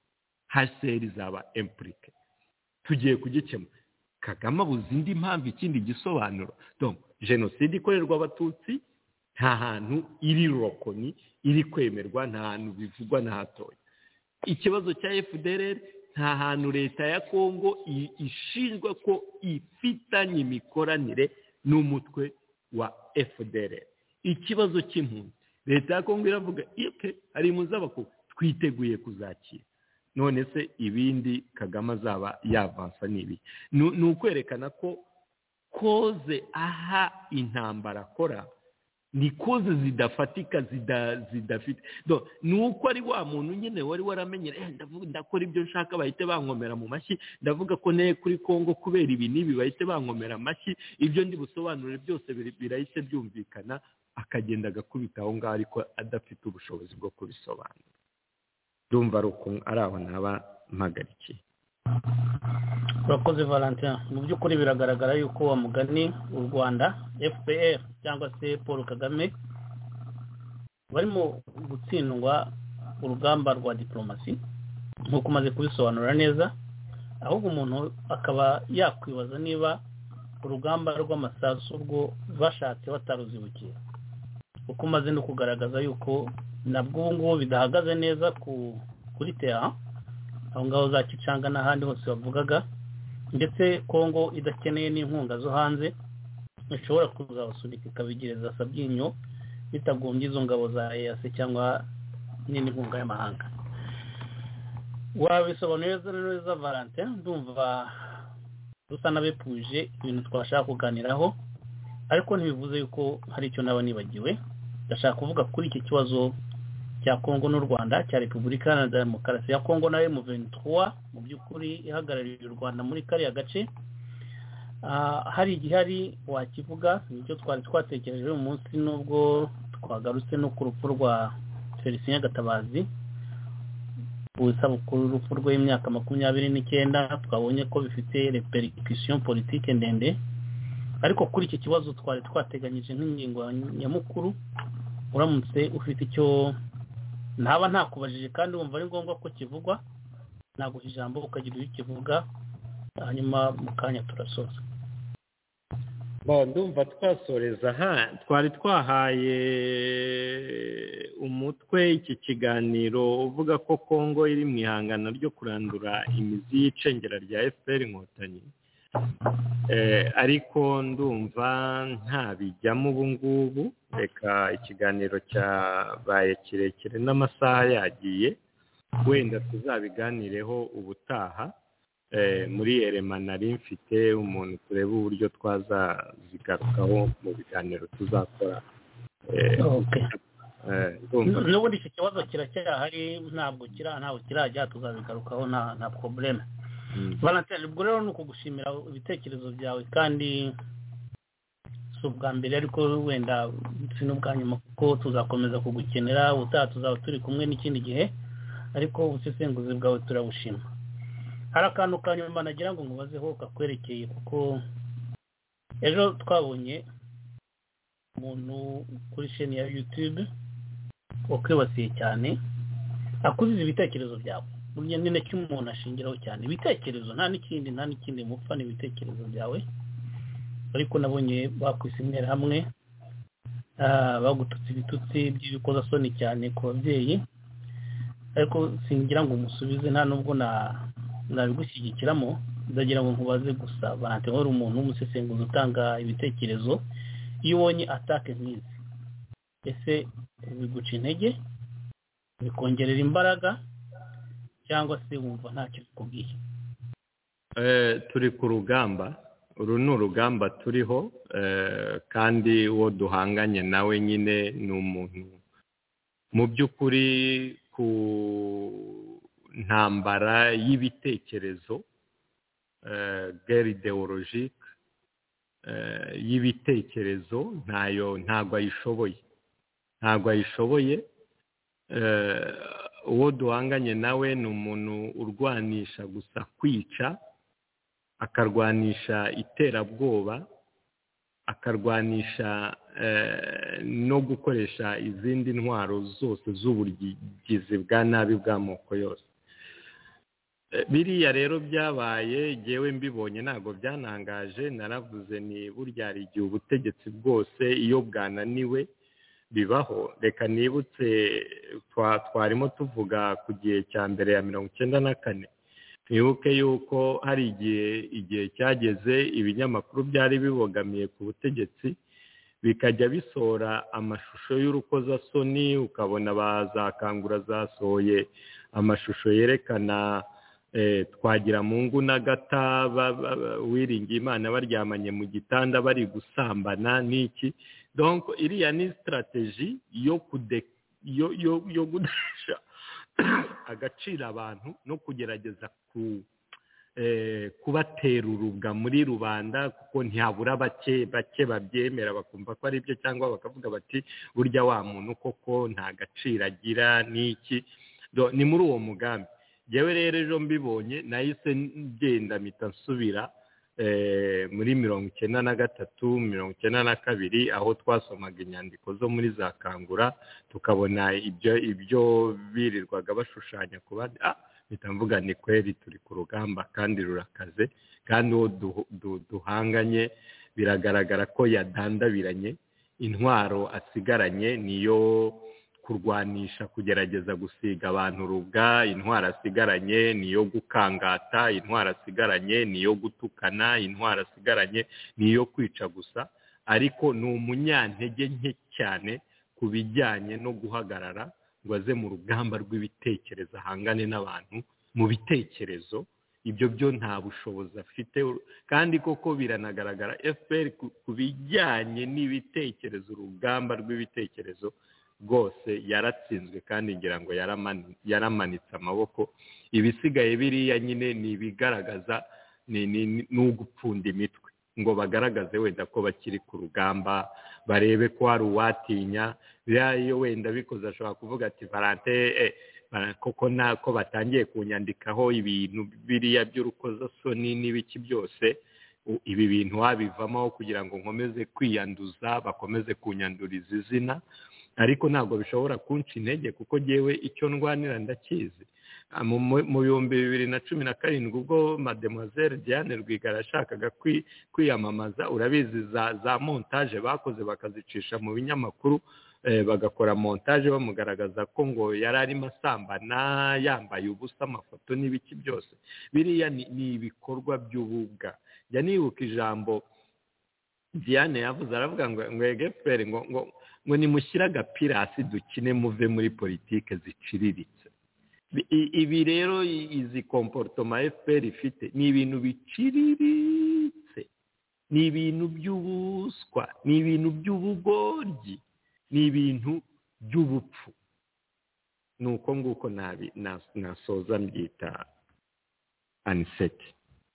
H C R izaba impliqué, tugiye kugikemura. Kagame abuze indi mpamvu ikindi gisobanuro. Donc jenoside ikorerwa abatutsi nta hantu iri rokoni iri kwemerwa, nta hantu bivugwa na hatoya. Ikibazo cya F D L R nta hantu leta ya Congo ishinjwa ko ifitanye imikoranire n'umutwe wa F D L R. Ikibazo cy'impunzi leta ya Congo iravuga ike hari impunzi z'abakuru twiteguye kuzakira. None se ibindi Kagame azaba yavansa nibi ni ukwerekana ko koze aha intambara akora ni koze zidafatika zidafite. Donc nuko ari wa muntu nyine wari waramenyera eh ndavuga ndakora ibyo nshaka bahite bankomera mu mashyi, ndavuga ko ne kuri Congo kubera ibi nibi bahite bankomera amashyi, ibyo ndi busobanure byose birahise byumvikana, akagenda agakubita aho ngaho ariko adafite ubushobozi bwo kubisobanura. Ndumva ari aho naba mpagarikiye. Urakoze Valentin. Mu by'ukuri biragaragara yuko wa mugani u Rwanda F P R cyangwa se Paul Kagame barimo gutsindwa urugamba rwa diplomasi nk'uko umaze kubisobanura neza, ahubwo umuntu akaba yakwibaza niba urugamba rw'amasasu rwo bashatse bataruzibukiye, kuko umaze no kugaragaza yuko nabwo ubu ngubu bidahagaze neza ku kuri terrain aho ngaho za Kicanga n'ahandi hose bavugaga, ndetse Congo idakeneye n'inkunga zo hanze ishobora kuzabasunika ikabigereza Sabyinyo bitagombye izo ngabo za E A C cyangwa n'indi nkunga y'amahanga. Wabisobanuye neza Valentin, ndumva dusa n'abepuje ibintu twashaka kuganiraho, ariko ntibivuze yuko hari icyo naba nibagiwe. Ndashaka kuvuga kuri iki kibazo cya Congo n'u Rwanda, cya Repubulika Iharanira Demokarasi ya Congo na M vingt trois mu by'ukuri ihagarariye u Rwanda muri kariya gace. Hari igihari wakivuga nicyo twari twatekereje uyu munsi, nubwo twagarutse no ku rupfu rwa Felicien Gatabazi, ubusabukuru urupfu rw'imyaka makumyabiri n'icyenda, twabonye ko bifite repercussion politique ndende, ariko kuri iki kibazo twari twateganyije nk'ingingo nyamukuru. Uramutse ufite icyo ntaba ntakubajije kandi wumva ari ngombwa ko kivugwa, naguha ijambo ukagira icyo kivuga hanyuma mu kanya turasoza. Bo ndumva twasoreza ha twari twahaye umutwe iki kiganiro uvuga ko Kongo iri mu ihangana ryo kurandura imizi y'icengera rya F P R Inkotanyi, eh ariko ndumva nta bijyamo ubu ngubu, reka ikiganiro cyabaye kirekire n'amasaha yagiye, wenda tuzabiganireho ubutaha. Eh, muri erema nari mfite umuntu tureba uburyo twazazigarukaho mu biganiro tuzakora. Eh, okay. Eh, n'ubundi iki kibazo kiracyahari, ntabwo kira ntabwo kirajya, tuzabigarukaho nta nta problem. Valentin, ubwo rero nuko gushimira ibitekerezo byawe, kandi si ubwa mbere ariko wenda si n'ubwa nyuma, kuko tuzakomeza kugukenera, utaha tuzaba turi kumwe n'ikindi gihe, ariko ubusesenguzi bwawe turabushima. Hari akantu ka nyuma nagira ngo nkubazeho kakwerekeye, kuko ejo twabonye umuntu kuri chaîne ya YouTube wakwibasiye cyane, akuziza ibitekerezo byawe. Burya ni nacyo umuntu ashingiraho cyane, ibitekerezo, nta n'ikindi nta n'ikindi mupfa n'ibitekerezo byawe. Ariko nabonye bakwisimira hamwe, ah bagututse ibitutsi by'ibikozasoni cyane ku babyeyi, ariko singira ngo umusubize, nta nubwo na nabigushyigikiramo. Ndagira ngo nkubaze gusa, Valentin, wari umuntu w'umusesenguzi utanga ibitekerezo, iyo ubonye atake nk'izi, ese biguca intege, bikongerera imbaraga, cyangwa se wumva ntacyo bikubwiye? Eh, turi ku rugamba, uru ni urugamba turiho, eh, kandi uwo duhanganye nawe nyine ni umuntu mu by'ukuri ku ntambara y'ibitekerezo, eh, guerre idéologique, eh, y'ibitekerezo, ntayo ntago ayishoboye ntago ayishoboye eh, uwo duhanganye nawe ni umuntu urwanisha gusa kwica, akarwanisha iterabwoba, akarwanisha eh, no gukoresha izindi ntwaro zose z'uburyigizi bwa nabi bw'amoko yose. Biriya rero byabaye, jewe mbibonye ntago byanangaje, naravuze ni burya hari igihe ubutegetsi bwose iyo bwananiwe bibaho. Reka nibutse twarimo tuvuga ku gihe cya mbere ya mirongo icyenda na kane, twibuke yuko hari igihe igihe cyageze ibinyamakuru byari bibogamiye ku butegetsi bikajya bisohora amashusho y'urukozasoni, ukabona bazakangura zasohoye amashusho yerekana eh, Twagiramungu na Gata Uwiringiye Imana baryamanye mu gitanda bari gusambana n'iki. Donc iriya ni strategie yo kude yo yo yo gudesha agaciro abantu no kugerageza ku eh, kubatera urubwa muri rubanda, kuko ntihabura bake bake babyemera bakumva ko ari byo, cyangwa bakavuga bati burya wa muntu koko nta gaciro agira n'iki. Ni muri uwo mugambi jewe rero ejo mbibonye nahise ngenda mpita nsubira eh, muri mirongo icyenda na gatatu mirongo icyenda na kabiri, aho twasomaga inyandiko zo muri za Kangura, tukabona ibyo ibyo birirwaga bashushanya kuba ah bitamvuga ni kweri turi ku rugamba kandi rurakaze, kandi uwo duhanganye biragaragara ko yadandabiranye, intwaro asigaranye niyo kurwanisha, kugerageza gusiga abantu rubwa, intwaro asigaranye niyo gukangata, intwaro asigaranye niyo gutukana, intwaro asigaranye niyo kwica gusa. Ariko ni umunyantege nke cyane ku bijyanye no guhagarara ngo aze mu rugamba rw'ibitekerezo ahangane n'abantu mu bitekerezo. Ibyo byo nta bushobozi afite, kandi koko biranagaragara F P R ku bijyanye n'ibitekerezo, urugamba rw'ibitekerezo rwose yaratsinzwe, kandi ngira ngo yaramanitse amaboko. Ibisigaye biriya nyine ni ibigaragaza ni n'ugupfunda imitwe ngo bagaragaze wenda ko bakiri ku rugamba, barebe ko hari uwatinya. Iyo wenda bikoze ashobora kuvuga ati Valentin eh, koko nako batangiye kunyandikaho ibintu biriya by'urukozasoni n'ibiki byose, ibi bintu wabivamo kugira ngo nkomeze kwiyanduza, bakomeze kunyanduriza izina. Ariko ntabwo bishobora kunca intege, kuko jewe icyo ndwanira ndakizi. mu bihumbi bibiri na cumi na karindwi ubwo mademoiselle Diane Rwigara yashakaga kwiyamamaza, urabizi za montage bakoze bakazicisha mu binyamakuru, bagakora montage bamugaragaza ko ngo yari arimo asambana yambaye ubusa, amafoto n'ibiki byose. Biriya ni ibikorwa by'ububwa. Jya nibuka ijambo Diane yavuze, aravuga ngo ngo egeferi ngo ngo ngo nimushyire agapira hasi dukine muve muri politike ziciriritse. Ibi rero izi comportement F P R ifite ni ibintu biciriritse, ni ibintu by'ubuswa, ni ibintu by'ubugoryi, ni ibintu by'ubupfu. Nuko nguko nabi nasoza mbyita aniseti.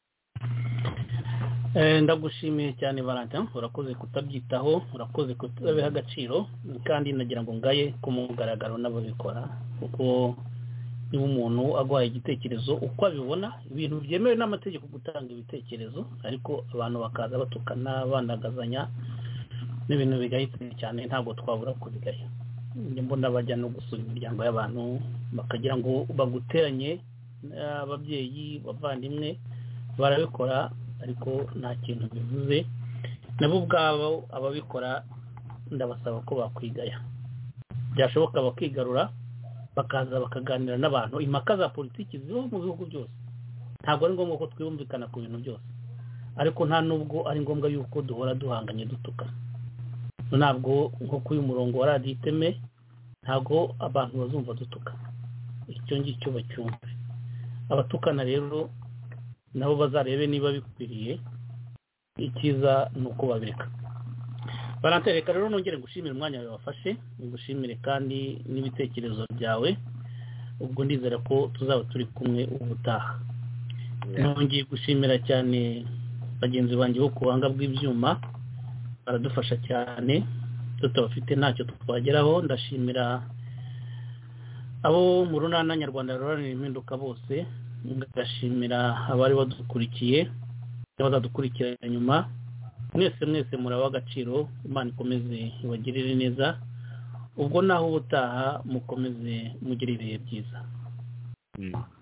Ndagushimiye cyane Valentin, urakoze kutabyitaho, urakoze kutabiha agaciro, kandi nagira ngo ngaye ku mugaragaro n'ababikora, kuko niba umuntu agwaye igitekerezo uko abibona, ibintu byemewe n'amategeko gutanga ibitekerezo, ariko abantu bakaza batukana bandagazanya n'ibintu bigayitse cyane, ntabwo twabura kubigaya. Mbona bajya no gusura imiryango y'abantu bakagira ngo baguteranye, ababyeyi bavandimwe barabikora, ariko nta kintu bivuze. Nabo ubwabo ababikora ndabasaba ko bakwigaya, byashoboka bakigarura bakaza bakaganira n'abantu. Impaka za politiki ziho mu bihugu byose, ntabwo ari ngombwa ko twiyumvikana ku bintu byose, ariko nta nubwo ari ngombwa yuko duhora duhanganye dutuka. Ntabwo nko kuyu murongo wa radiyo iteme, ntabwo abantu bazumva dutuka, icyo ngicyo bacyumve. Abatukana rero nabo bazarebe niba bikwiriye, ikiza ni uko babireka. Barantereka rero nongere gushimira umwanya wawe wafashe, ngushimire kandi n'ibitekerezo byawe, ubwo ndizera ko tuzaba turi kumwe ubutaha. Nongeye gushimira cyane bagenzi banjye bo ku buhanga bw'ibyuma, baradufasha cyane, tutabafite ntacyo twageraho. Ndashimira abo mu runana nyarwanda ruharanira impinduka bose, ngashimira abari badukurikiye n'abazadukurikira nyuma. Mwese mwese muraba agaciro, Imana ikomeze ibagirire neza, ubwo naho ubutaha mukomeze mugire ibihe byiza.